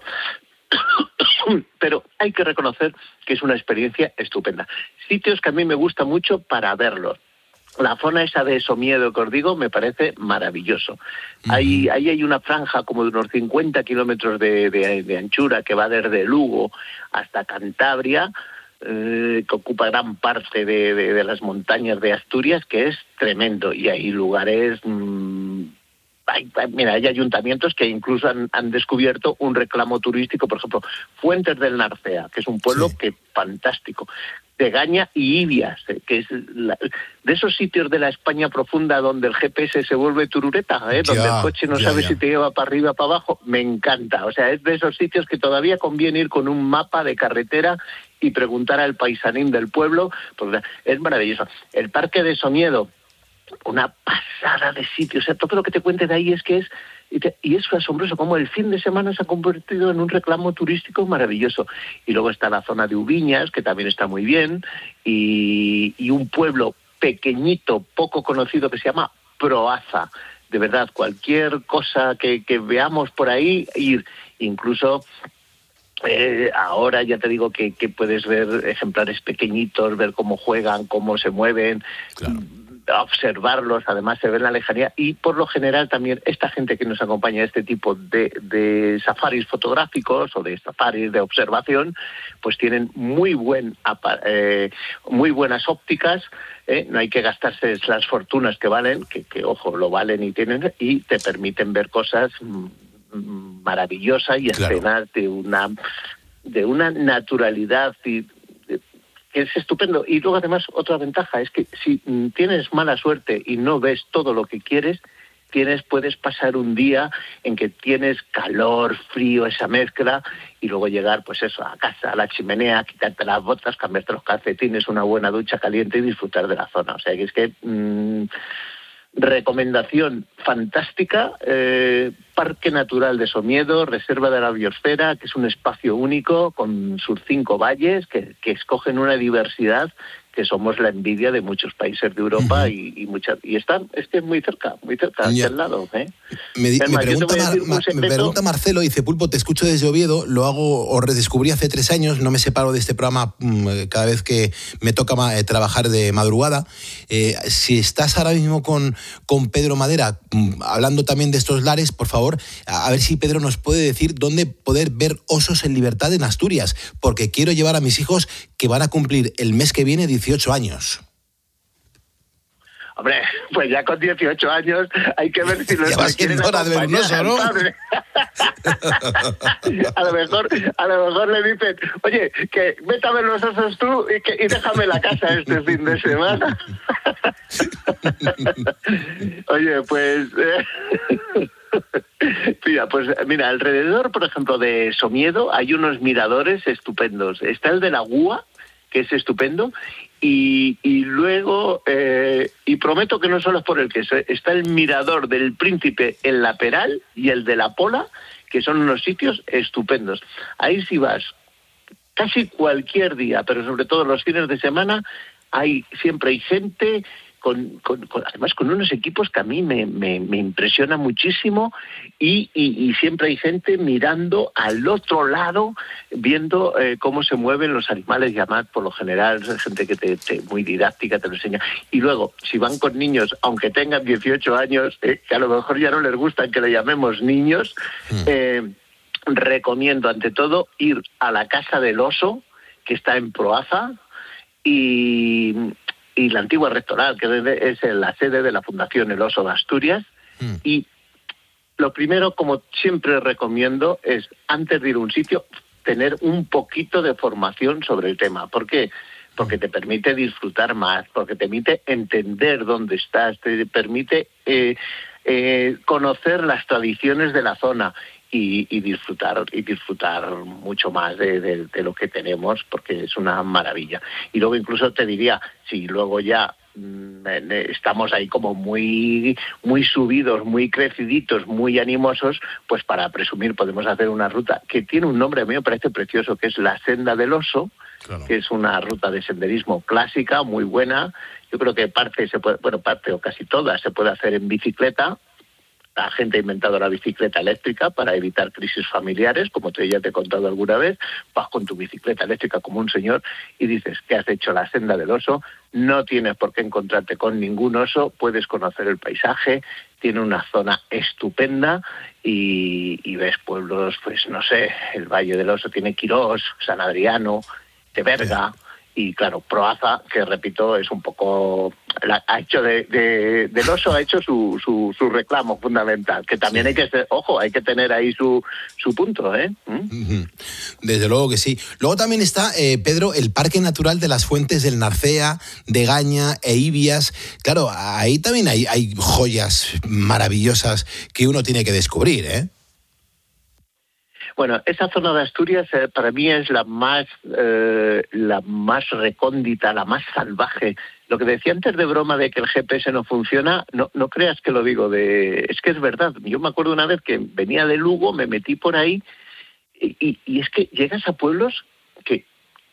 Pero hay que reconocer que es una experiencia estupenda. Sitios que a mí me gusta mucho para verlos. la zona esa de Somiedo que os digo me parece maravilloso. Uh-huh. Ahí, ahí hay una franja como de unos cincuenta kilómetros de, de, de anchura que va desde Lugo hasta Cantabria, eh, que ocupa gran parte de, de, de las montañas de Asturias, que es tremendo. Y hay lugares... Mmm, hay, mira, hay ayuntamientos que incluso han, han descubierto un reclamo turístico, por ejemplo, Fuentes del Narcea, que es un pueblo sí. que fantástico. Degaña y Ibias, que es la, de esos sitios de la España profunda donde el G P S se vuelve turureta, ¿eh? donde ya, el coche no ya, sabe ya. si te lleva para arriba o para abajo, me encanta. O sea, es de esos sitios que todavía conviene ir con un mapa de carretera y preguntar al paisanín del pueblo, porque es maravilloso. El Parque de Somiedo, una pasada de sitios, o sea, todo lo que te cuente de ahí es que es, y, te, y es asombroso como el fin de semana se ha convertido en un reclamo turístico maravilloso. Y luego está la zona de Ubiñas, que también está muy bien, y, y un pueblo pequeñito, poco conocido, que se llama Proaza. De verdad, cualquier cosa que, que veamos por ahí, ir, incluso... Eh, ahora ya te digo que, que puedes ver ejemplares pequeñitos, ver cómo juegan, cómo se mueven, claro. observarlos, además se ve en la lejanía, y por lo general también esta gente que nos acompaña a este tipo de, de safaris fotográficos o de safaris de observación, pues tienen muy buen eh, muy buenas ópticas, eh, no hay que gastarse las fortunas que valen, que, que ojo, lo valen y tienen, y te permiten ver cosas maravillosas y escenas claro. de una de una naturalidad y que es estupendo. Y luego además otra ventaja es que si tienes mala suerte y no ves todo lo que quieres, tienes puedes pasar un día en que tienes calor, frío, esa mezcla, y luego llegar pues eso a casa, a la chimenea, quitarte las botas, cambiarte los calcetines, una buena ducha caliente y disfrutar de la zona. O sea que es que mmm, recomendación fantástica, eh, Parque Natural de Somiedo, Reserva de la Biosfera, que es un espacio único con sus cinco valles que, que escogen una diversidad que somos la envidia de muchos países de Europa uh-huh. y, y muchas y están es que es muy cerca, muy cerca, aquí al lado. ¿eh? Me, me, más, pregunta, Mar, Mar, me pregunta Marcelo, dice Pulpo, te escucho desde Oviedo, lo hago o redescubrí hace tres años, no me separo de este programa mmm, cada vez que me toca eh, trabajar de madrugada. Eh, si estás ahora mismo con, con Pedro Madera, mmm, hablando también de estos lares, por favor, a, a ver si Pedro nos puede decir dónde poder ver osos en libertad en Asturias, porque quiero llevar a mis hijos que van a cumplir el mes que viene dieciocho años. Hombre, pues ya con dieciocho años hay que ver si los quieren acompañar, de oso, ¿no? a lo mejor, a lo mejor le dicen, oye, que vete a ver los osos tú y, que, y déjame la casa este fin de semana. Oye, pues... Eh... Mira, pues mira, alrededor, por ejemplo, de Somiedo hay unos miradores estupendos. Está el de la Gúa, que es estupendo, y, y luego, eh, y prometo que no solo es por el queso, está el mirador del Príncipe en La Peral y el de La Pola, que son unos sitios estupendos. Ahí si vas casi cualquier día, pero sobre todo los fines de semana, hay siempre hay gente... Con, con, con, además con unos equipos que a mí me, me, me impresiona muchísimo y, y, y siempre hay gente mirando al otro lado, viendo eh, cómo se mueven los animales, y además por lo general es gente que te, te muy didáctica, te lo enseña. Y luego, si van con niños, aunque tengan dieciocho años, eh, que a lo mejor ya no les gustan que le llamemos niños, mm. eh, recomiendo ante todo ir a la Casa del Oso, que está en Proaza, y... y la antigua rectoral, que es la sede de la Fundación El Oso de Asturias. Mm. Y lo primero, como siempre recomiendo, es, antes de ir a un sitio, tener un poquito de formación sobre el tema. ¿Por qué? Porque te permite disfrutar más, porque te permite entender dónde estás, te permite eh, eh, conocer las tradiciones de la zona. Y, y disfrutar y disfrutar mucho más de, de, de lo que tenemos, porque es una maravilla. Y luego incluso te diría, si luego ya mmm, estamos ahí como muy muy subidos, muy creciditos, muy animosos, pues para presumir podemos hacer una ruta que tiene un nombre, a mí me parece precioso, que es la Senda del Oso, claro. que es una ruta de senderismo clásica, muy buena. Yo creo que parte se puede, bueno, parte o casi toda se puede hacer en bicicleta, La gente ha inventado la bicicleta eléctrica para evitar crisis familiares, como te, ya te he contado alguna vez. Vas con tu bicicleta eléctrica como un señor y dices que has hecho la senda del oso, no tienes por qué encontrarte con ningún oso, puedes conocer el paisaje, tiene una zona estupenda y, y ves pueblos, pues no sé, el Valle del Oso tiene Quirós, San Adriano, Teberga. Y claro, Proaza, que repito, es un poco... La, ha hecho de, de, del oso ha hecho su, su, su reclamo fundamental, que también sí. hay que ser, ojo, hay que tener ahí su, su punto, ¿eh? ¿Mm? Desde luego que sí. Luego también está, eh, Pedro, el Parque Natural de las Fuentes del Narcea, de Gaña e Ibias. Claro, ahí también hay, hay joyas maravillosas que uno tiene que descubrir, ¿eh? Bueno, esa zona de Asturias eh, para mí es la más eh, la más recóndita, la más salvaje. Lo que decía antes de broma de que el G P S no funciona, no, no creas que lo digo de... Es que es verdad. Yo me acuerdo una vez que venía de Lugo, me metí por ahí y, y, y es que llegas a pueblos que...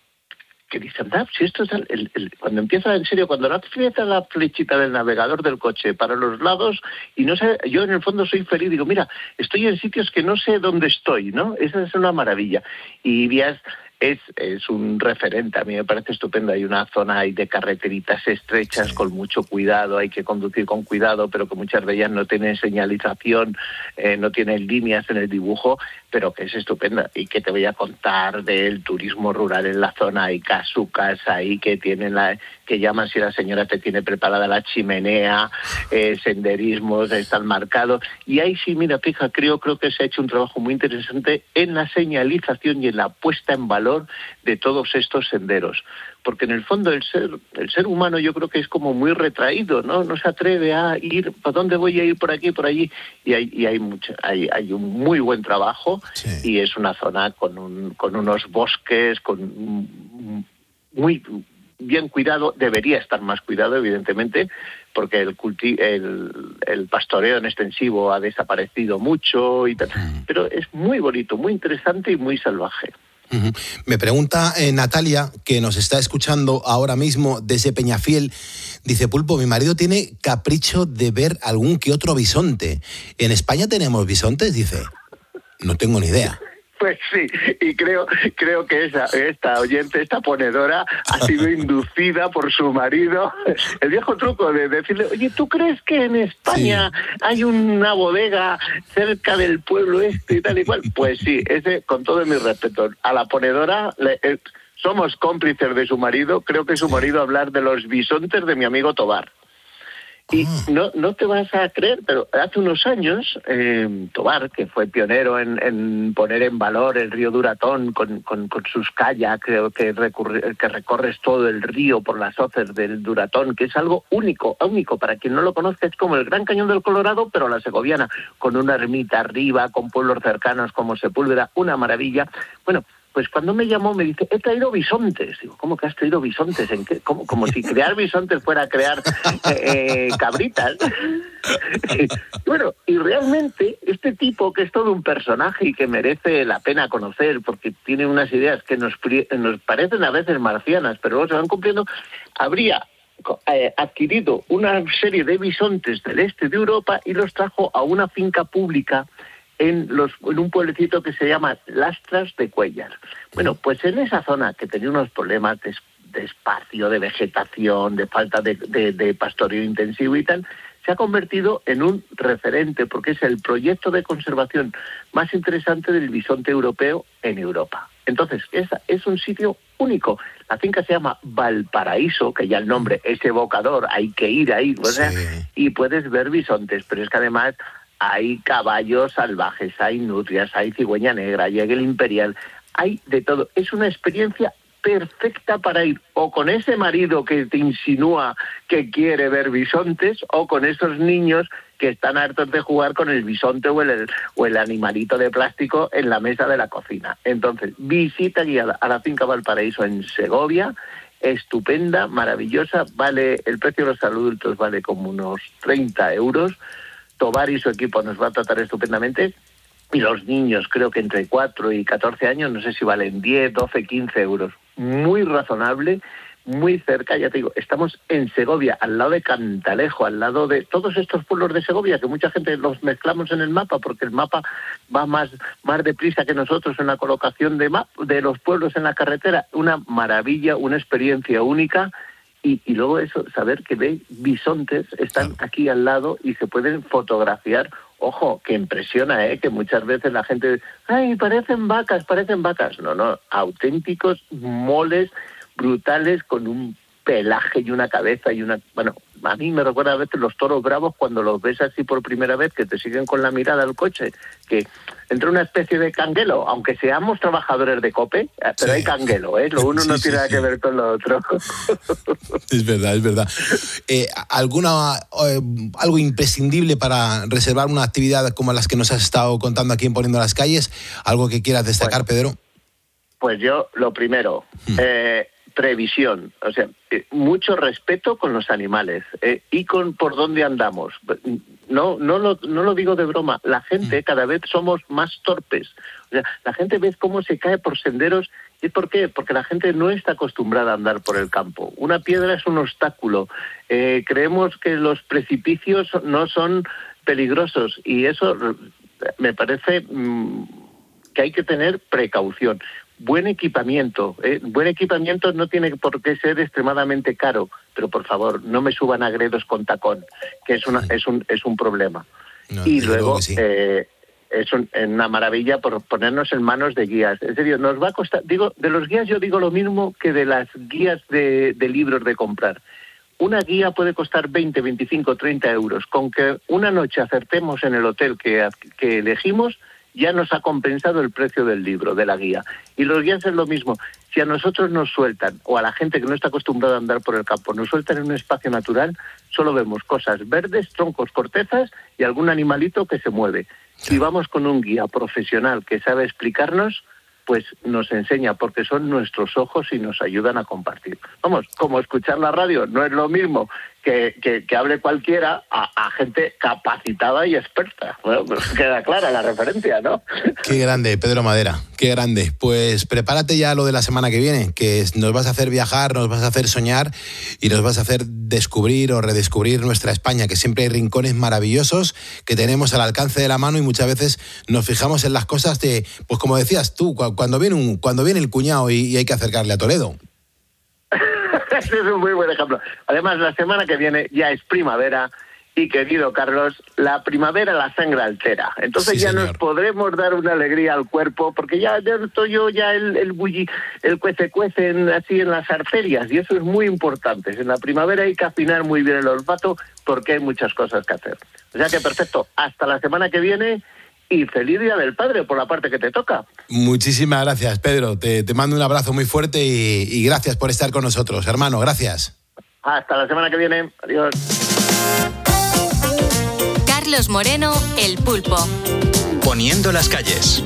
que dicen, ah, si esto es el, el, el, cuando empieza en serio, cuando no aprieta la flechita del navegador del coche para los lados y no sé, yo en el fondo soy feliz, digo, mira, estoy en sitios que no sé dónde estoy, ¿no? Esa es una maravilla. Y Ibias es, es un referente, a mí me parece estupendo. Hay una zona ahí de carreteritas estrechas sí. con mucho cuidado, hay que conducir con cuidado, pero que muchas de ellas no tienen señalización, eh, no tienen líneas en el dibujo, pero que es estupenda. Y que te voy a contar del turismo rural en la zona, hay casucas ahí que tienen la, que llaman si la señora te tiene preparada la chimenea, eh, senderismos, están marcados. Y ahí sí, mira, fija, creo, creo que se ha hecho un trabajo muy interesante en la señalización y en la puesta en valor de todos estos senderos, porque en el fondo el ser el ser humano yo creo que es como muy retraído, no no se atreve a ir, ¿para dónde voy a ir? Por aquí, por allí, y hay y hay mucho hay hay un muy buen trabajo sí. y es una zona con un con unos bosques, con muy bien cuidado, debería estar más cuidado evidentemente, porque el culti- el, el pastoreo en extensivo ha desaparecido mucho y tal, mm. pero es muy bonito, muy interesante y muy salvaje. Uh-huh. Me pregunta eh, Natalia, que nos está escuchando ahora mismo desde Peñafiel, dice, Pulpo, mi marido tiene capricho de ver algún que otro bisonte. ¿En España tenemos bisontes? Dice, no tengo ni idea. Pues sí, y creo creo que esa esta oyente, esta ponedora, ha sido inducida por su marido. El viejo truco de decirle, oye, ¿tú crees que en España sí. hay una bodega cerca del pueblo este y tal y cual? Pues sí, ese, con todo mi respeto, a la ponedora... Le, eh, somos cómplices de su marido, creo que su marido hablar de los bisontes de mi amigo Tobar. Y no, no te vas a creer, pero hace unos años, eh, Tobar, que fue pionero en, en poner en valor el río Duratón con, con, con sus kayaks, creo que, recurre, que recorres todo el río por las hoces del Duratón, que es algo único, único, para quien no lo conozca, es como el Gran Cañón del Colorado, pero la segoviana, con una ermita arriba, con pueblos cercanos como Sepúlveda, una maravilla. Bueno, pues cuando me llamó me dice, he traído bisontes. Digo, ¿cómo que has traído bisontes? ¿En qué? Como, como si crear bisontes fuera crear eh, eh, cabritas. Bueno, y realmente este tipo, que es todo un personaje y que merece la pena conocer, porque tiene unas ideas que nos, nos parecen a veces marcianas, pero luego se van cumpliendo, habría eh, adquirido una serie de bisontes del este de Europa y los trajo a una finca pública en, los, en un pueblecito que se llama Lastras de Cuéllar. Bueno, pues en esa zona que tenía unos problemas de, de espacio, de vegetación, de falta de, de, de pastoreo intensivo y tal, se ha convertido en un referente, porque es el proyecto de conservación más interesante del bisonte europeo en Europa. Entonces, es, es un sitio único. La finca se llama Valparaíso, que ya el nombre es evocador, hay que ir ahí, o sea, sí. Y puedes ver bisontes, pero es que además hay caballos salvajes, hay nutrias, hay cigüeña negra, hay el imperial, hay de todo. Es una experiencia perfecta para ir o con ese marido que te insinúa que quiere ver bisontes, o con esos niños que están hartos de jugar con el bisonte o el, o el animalito de plástico en la mesa de la cocina. Entonces, visita guiada a la finca Valparaíso en Segovia, estupenda, maravillosa, vale, el precio de los adultos vale como unos treinta euros, Tobar y su equipo nos va a tratar estupendamente, y los niños, creo que entre cuatro y catorce años, no sé si valen diez, doce, quince euros. Muy razonable, muy cerca, ya te digo, estamos en Segovia, al lado de Cantalejo, al lado de todos estos pueblos de Segovia, que mucha gente los mezclamos en el mapa, porque el mapa va más, más deprisa que nosotros en la colocación de, map, de los pueblos en la carretera. Una maravilla, una experiencia única. Y, y luego eso, saber que ve bisontes, están aquí al lado y se pueden fotografiar. Ojo, que impresiona, ¿eh? Que muchas veces la gente, ¡ay, parecen vacas, parecen vacas! No, no, auténticos moles brutales con un pelaje y una cabeza y una... Bueno, a mí me recuerda a veces los toros bravos cuando los ves así por primera vez, que te siguen con la mirada al coche, que entra una especie de canguelo, aunque seamos trabajadores de COPE, pero sí. Hay canguelo, ¿eh? Lo uno sí, no tiene sí, nada sí. que ver con lo otro. Es verdad, es verdad. Eh, ¿Alguna eh, algo imprescindible para reservar una actividad como las que nos has estado contando aquí en Poniendo las Calles? ¿Algo que quieras destacar, pues, Pedro? Pues yo, lo primero... Hmm. Eh, previsión, o sea, eh, mucho respeto con los animales eh, y con por dónde andamos. No, no lo, no lo digo de broma. La gente cada vez somos más torpes. O sea, la gente ve cómo se cae por senderos. ¿Y por qué? Porque la gente no está acostumbrada a andar por el campo. Una piedra es un obstáculo. Eh, creemos que los precipicios no son peligrosos y eso me parece mmm, que hay que tener precaución. Buen equipamiento. ¿eh? Buen equipamiento no tiene por qué ser extremadamente caro, pero por favor, no me suban a gredos con tacón, que es una es un es un problema. No, y luego sí. eh, es un, una maravilla por ponernos en manos de guías. En serio, nos va a costar... Digo, de los guías yo digo lo mismo que de las guías de, de libros de comprar. Una guía puede costar veinte, veinticinco, treinta euros. Con que una noche acertemos en el hotel que, que elegimos, ya nos ha compensado el precio del libro, de la guía. Y los guías es lo mismo. Si a nosotros nos sueltan, o a la gente que no está acostumbrada a andar por el campo, nos sueltan en un espacio natural, solo vemos cosas verdes, troncos, cortezas y algún animalito que se mueve. Si vamos con un guía profesional que sabe explicarnos, pues nos enseña, porque son nuestros ojos y nos ayudan a compartir. Vamos, como escuchar la radio no es lo mismo que, que, que hable cualquiera a, a gente capacitada y experta. Bueno, pues queda clara la referencia, ¿no? Qué grande, Pedro Madera, qué grande. Pues prepárate ya lo de la semana que viene, que nos vas a hacer viajar, nos vas a hacer soñar y nos vas a hacer descubrir o redescubrir nuestra España, que siempre hay rincones maravillosos que tenemos al alcance de la mano y muchas veces nos fijamos en las cosas de, pues como decías tú, cuando viene, un, cuando viene el cuñado y, y hay que acercarle a Toledo. Ese es un muy buen ejemplo. Además, la semana que viene ya es primavera y, querido Carlos, la primavera la sangre altera. Entonces sí, ya señor. Nos podremos dar una alegría al cuerpo, porque ya, ya estoy yo ya el, el bulli, el cuece cuece en, así en las arterias, y eso es muy importante. En la primavera hay que afinar muy bien el olfato porque hay muchas cosas que hacer. O sea que perfecto, hasta la semana que viene. Y feliz Día del Padre por la parte que te toca. Muchísimas gracias, Pedro. Te, te mando un abrazo muy fuerte y, y gracias por estar con nosotros. Hermano, gracias. Hasta la semana que viene. Adiós. Carlos Moreno, El Pulpo. Poniendo las calles.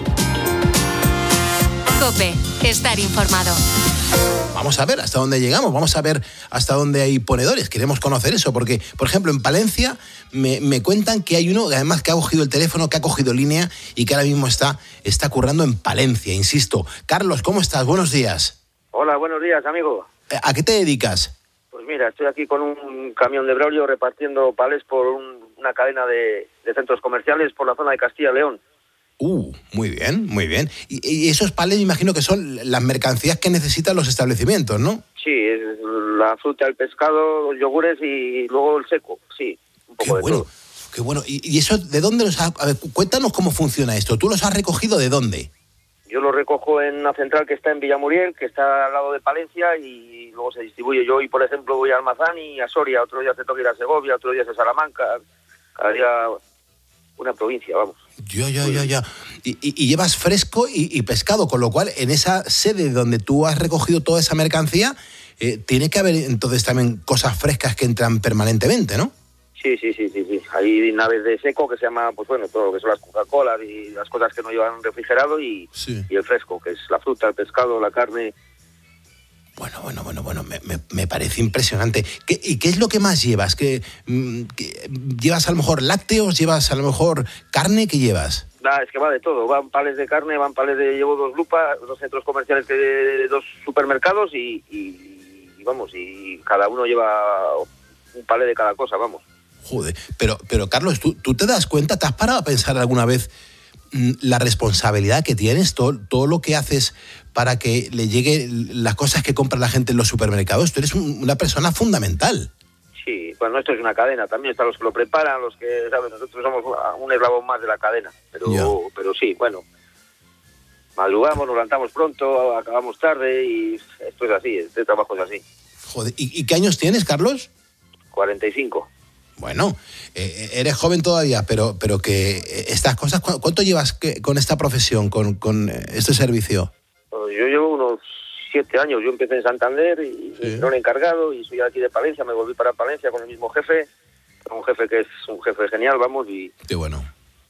COPE, estar informado. Vamos a ver hasta dónde llegamos, vamos a ver hasta dónde hay ponedores. Queremos conocer eso, porque, por ejemplo, en Palencia me, me cuentan que hay uno, además, que ha cogido el teléfono, que ha cogido línea y que ahora mismo está, está currando en Palencia, insisto. Carlos, ¿cómo estás? Buenos días. Hola, buenos días, amigo. ¿A qué te dedicas? Pues mira, estoy aquí con un camión de Braulio repartiendo palés por un, una cadena de, de centros comerciales por la zona de Castilla y León. Uh, muy bien, muy bien. Y, y esos palés me imagino que son las mercancías que necesitan los establecimientos, ¿no? Sí, es la fruta, el pescado, los yogures y luego el seco, sí, un poco qué de bueno, todo. Qué bueno. ¿Y, y eso de dónde los has...? A ver, cuéntanos cómo funciona esto. ¿Tú los has recogido de dónde? Yo los recojo en una central que está en Villamuriel, que está al lado de Palencia, y luego se distribuye. Yo hoy, por ejemplo, voy a Almazán y a Soria, otro día se toca ir a Segovia, otro día a Salamanca, cada día una provincia, vamos. Ya, ya, ya, ya. Y, y, y llevas fresco y, y pescado, con lo cual en esa sede donde tú has recogido toda esa mercancía, eh, tiene que haber entonces también cosas frescas que entran permanentemente, ¿no? Sí, sí, sí, sí, sí. Hay naves de seco que se llama, pues bueno, todo lo que son las Coca-Cola y las cosas que no llevan refrigerado y, sí. y el fresco, que es la fruta, el pescado, la carne. Bueno, bueno, bueno, bueno, me, me, me parece impresionante. ¿Qué, ¿Y qué es lo que más llevas? ¿Qué, qué, ¿Llevas a lo mejor lácteos? ¿Llevas a lo mejor carne? ¿Qué llevas? Nah, es que va de todo. Van pales de carne, van pales de... Llevo dos lupas, dos centros comerciales, de, de dos supermercados y, y, y y vamos, y cada uno lleva un palé de cada cosa, vamos. Joder, pero, pero Carlos, ¿tú, ¿tú te das cuenta, te has parado a pensar alguna vez mmm, la responsabilidad que tienes, todo, todo lo que haces para que le llegue las cosas que compra la gente en los supermercados? Tú eres un, una persona fundamental. Sí, bueno, esto es una cadena, también están los que lo preparan, los que, ¿sabes? Nosotros somos un eslabón más de la cadena, pero, pero sí, bueno, madrugamos, nos levantamos pronto, acabamos tarde y esto es así, este trabajo es así. Joder, ¿y, y qué años tienes, Carlos? cuarenta y cinco. Bueno, eh, eres joven todavía, pero pero que estas cosas, ¿cu- ¿cuánto llevas que, con esta profesión, con, con este servicio? Pues yo llevo unos siete años, yo empecé en Santander y sí. no era encargado y soy aquí de Palencia, me volví para Palencia con el mismo jefe, un jefe que es un jefe genial, vamos, y... Qué bueno.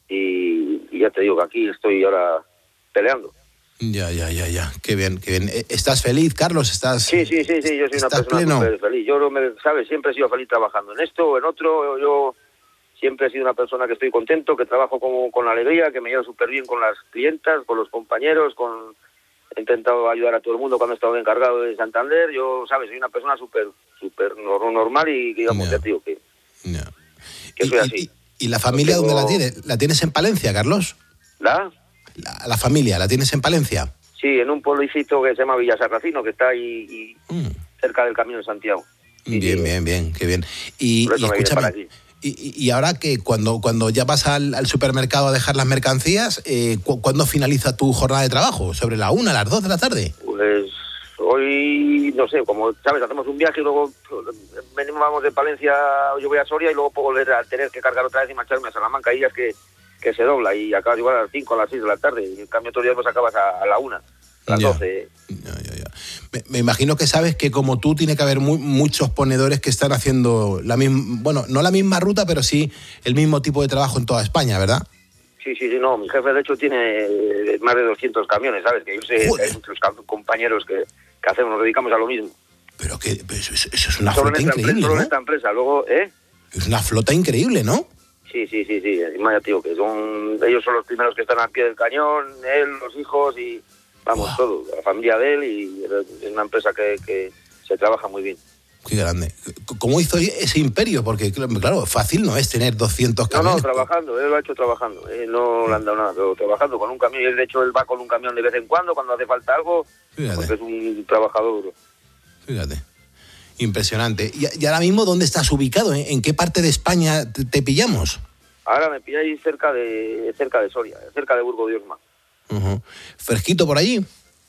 Y, y ya te digo que aquí estoy ahora peleando. Ya, ya, ya, ya, qué bien, qué bien. ¿Estás feliz, Carlos? ¿Estás Sí, sí, sí, sí, yo soy una persona súper feliz. Yo, no me, ¿sabes? Siempre he sido feliz trabajando en esto o en otro. Yo siempre he sido una persona que estoy contento, que trabajo como, con alegría, que me llevo súper bien con las clientas, con los compañeros, con... He intentado ayudar a todo el mundo cuando he estado encargado de Santander. Yo, ¿sabes? Soy una persona súper súper normal y, digamos, ya te digo que, Ya. que soy así. ¿Y la familia tengo... dónde la tienes? ¿La tienes en Palencia, Carlos? ¿La? La, la familia, ¿la tienes en Palencia? Sí, en un pueblecito que se llama Villasarracino, que está ahí y mm. cerca del Camino de Santiago. Sí, bien, sí. bien, bien, qué bien. Y, Por eso y me vine escúchame, para aquí. y, y ahora que cuando, cuando ya vas al, al supermercado a dejar las mercancías, eh, cu- ¿cuándo finaliza tu jornada de trabajo? ¿Sobre la una, a las dos de la tarde? Pues hoy, no sé, como sabes, hacemos un viaje y luego venimos, vamos de Palencia, yo voy a Soria y luego puedo volver a tener que cargar otra vez y marcharme a Salamanca, y ya es que, que se dobla y acabas igual a las cinco, a las seis de la tarde, y en cambio otros días pues acabas a, a la una, a las Ya. doce. Me, me imagino que sabes que como tú tiene que haber mu- muchos ponedores que están haciendo la misma, bueno, no la misma ruta, pero sí el mismo tipo de trabajo en toda España, ¿verdad? Sí, sí, sí, no, mi jefe de hecho tiene más de doscientos camiones, ¿sabes? Que yo sé, hay muchos compañeros que, que hacemos, nos dedicamos a lo mismo. Pero que eso, eso es una Solo flota en esta increíble, empresa, solo en ¿no? esta empresa, luego, ¿eh? Es una flota increíble, ¿no? Sí, sí, sí, sí, encima ya tío, que son, ellos son los primeros que están al pie del cañón, él, los hijos y, vamos, wow. todo, la familia de él, y es una empresa que, que se trabaja muy bien. Qué grande. ¿Cómo hizo ese imperio? Porque, claro, fácil no es tener doscientos camiones. No, no, trabajando, él lo ha hecho trabajando, él no le han dado nada, pero trabajando con un camión, y él, de hecho, él va con un camión de vez en cuando, cuando hace falta algo, Fíjate. porque es un trabajador. Fíjate. Impresionante. ¿Y, y ahora mismo dónde estás ubicado? ¿En, en qué parte de España te, te pillamos? Ahora me pilláis cerca de cerca de Soria, cerca de Burgo de Osma. Uh-huh. ¿Fresquito por allí?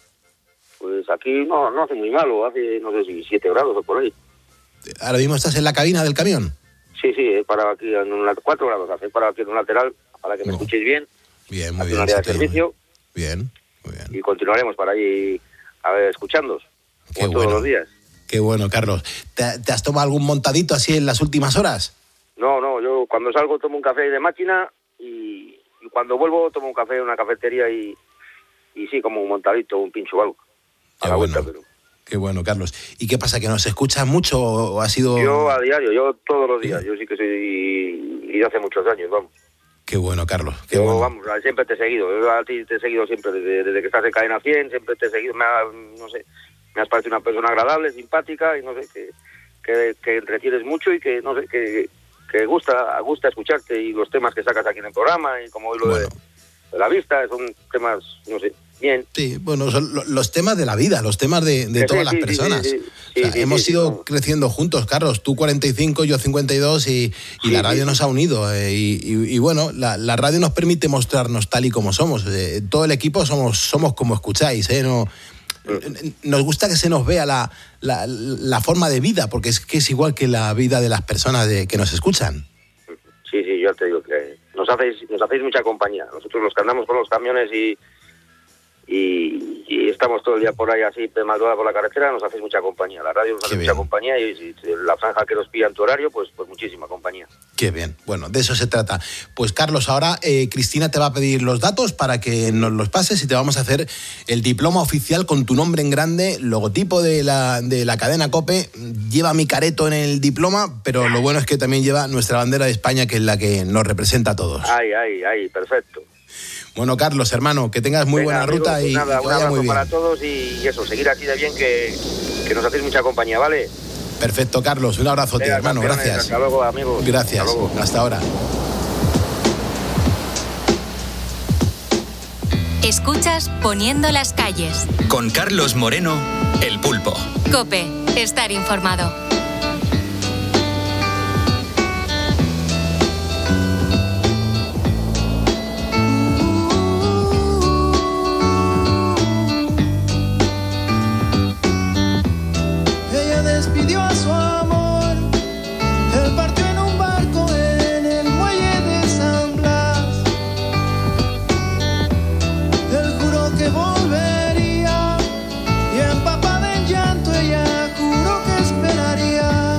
Pues aquí no, no hace muy malo, hace no sé si siete grados o por ahí. ¿Ahora mismo estás en la cabina del camión? Sí, sí, para aquí en un cuatro grados, hace para aquí en un lateral, para que me no. escuchéis bien. Bien, muy aquí bien. Un área de servicio. Bien, muy bien. Y continuaremos para allí, a ver, escuchándos, como todos los días. Qué bueno, Carlos. ¿Te, ¿Te has tomado algún montadito así en las últimas horas? No, no, yo cuando salgo tomo un café de máquina y, y cuando vuelvo tomo un café en una cafetería y, y sí, como un montadito, un pincho o algo. Qué a la bueno. vuelta, pero... Qué bueno, Carlos. ¿Y qué pasa, que nos escuchas mucho o ha sido...? Yo a diario, yo todos los días, sí. Yo sí que soy... y hace muchos años, vamos. Qué bueno, Carlos, qué yo, bueno. vamos, siempre te he seguido, yo a ti te he seguido siempre, desde, desde que estás en Cadena cien, siempre te he seguido, me ha, no sé, me has parecido una persona agradable, simpática, y no sé, que, que, que entretienes mucho y que, no sé, que, que gusta, gusta escucharte, y los temas que sacas aquí en el programa, y como hoy lo bueno. de, de la vista, son temas, no sé, bien. Sí, bueno, son los temas de la vida, los temas de, de todas sí, las sí, personas. Sí, sí, sí, o sea, sí, hemos sí, ido sí, no. creciendo juntos, Carlos, tú cuarenta y cinco, yo cincuenta y dos, y, y sí, la radio sí, nos ha unido. Eh, y, y, y bueno, la, la radio nos permite mostrarnos tal y como somos. Eh, todo el equipo somos, somos como escucháis, ¿eh? No, nos gusta que se nos vea la, la, la forma de vida, porque es que es igual que la vida de las personas de, que nos escuchan. Sí, sí, yo te digo que nos hacéis, nos hacéis mucha compañía. Nosotros los que andamos con los camiones y, y, y estamos todo el día por ahí así, de madrugada por la carretera, nos hacéis mucha compañía. La radio nos hace mucha compañía y, y la franja que nos pilla en tu horario, pues, pues muchísima compañía. Qué bien, bueno, de eso se trata. Pues Carlos, ahora eh, Cristina te va a pedir los datos para que nos los pases y te vamos a hacer el diploma oficial con tu nombre en grande, logotipo de la, de la cadena COPE. Lleva mi careto en el diploma, pero lo bueno es que también lleva nuestra bandera de España, que es la que nos representa a todos. Ay, ay, ay, perfecto. Bueno, Carlos, hermano, que tengas muy Venga, buena amigos, ruta pues y, nada, y que un vaya abrazo muy bien. para todos y eso, seguir así de bien, que, que nos hacéis mucha compañía, ¿vale? Perfecto, Carlos, un abrazote, Venga, hermano, campeones, gracias. Hasta luego, amigos. Gracias, Hasta luego. hasta ahora. Escuchas Poniendo las calles. Con Carlos Moreno, El Pulpo. COPE, estar informado. Ella despidió a su amor, él partió en un barco en el muelle de San Blas. Él juró que volvería y empapada en llanto ella juró que esperaría.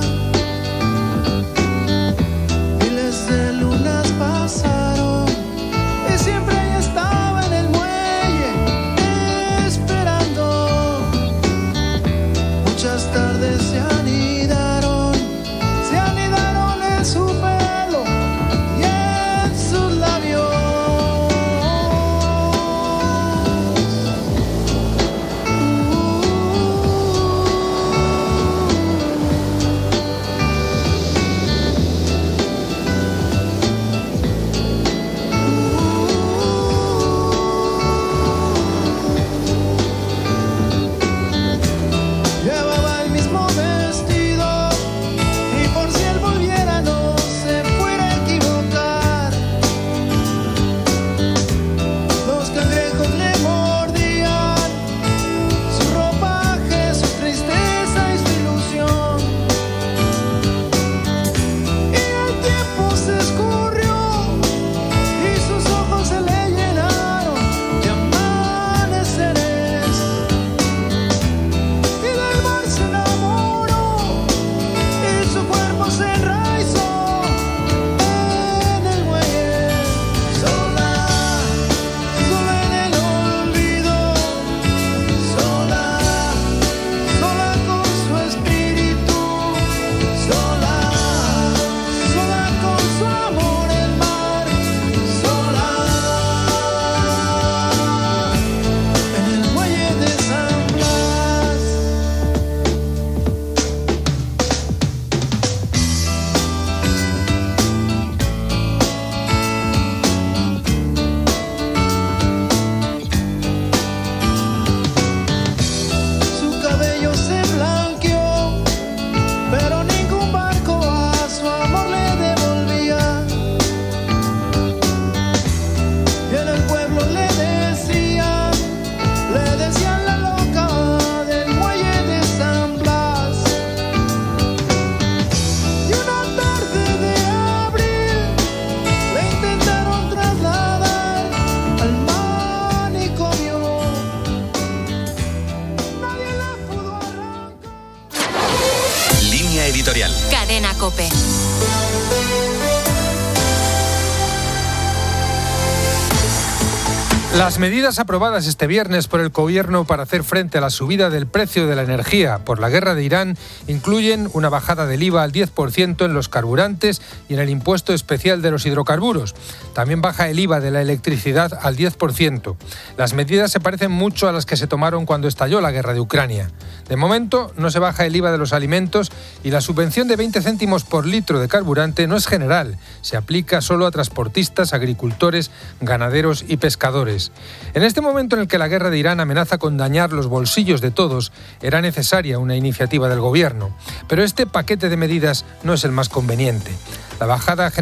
Miles de lunas pasaron y siempre ella estaba en el muelle esperando. Muchas tardes se anidaron, se anidaron en su pelo y en sus labios. Llevaba el mismo vestido y por si él volviera no se fuera a equivocar. Los cangrejos le mordían su ropaje, su tristeza y su ilusión. Y el tiempo se escurrió y sus ojos se le llenaron de amaneceres. Y del mar se enamoró y su cuerpo se enraizó en el muelle. Sola, sola en el olvido, sola, sola con su espíritu, sola, sola con su amor el mar, sola en el muelle de San Blas. Su cabello se blanqueó, pero ningún barco a su amor le devolvía. Y en el pueblo le decían, le decían la loca del muelle de San Blas. Y una tarde de abril le intentaron trasladar al manicomio. Línea editorial. Cadena COPE. Las medidas aprobadas este viernes por el Gobierno para hacer frente a la subida del precio de la energía por la guerra de Irán incluyen una bajada del I V A al diez por ciento en los carburantes y en el impuesto especial de los hidrocarburos. También baja el I V A de la electricidad al diez por ciento. Las medidas se parecen mucho a las que se tomaron cuando estalló la guerra de Ucrania. De momento no se baja el I V A de los alimentos y la subvención de veinte céntimos por litro de carburante no es general. Se aplica solo a transportistas, agricultores, ganaderos y pescadores. En este momento en el que la guerra de Irán amenaza con dañar los bolsillos de todos, era necesaria una iniciativa del Gobierno. Pero este paquete de medidas no es el más conveniente. La bajada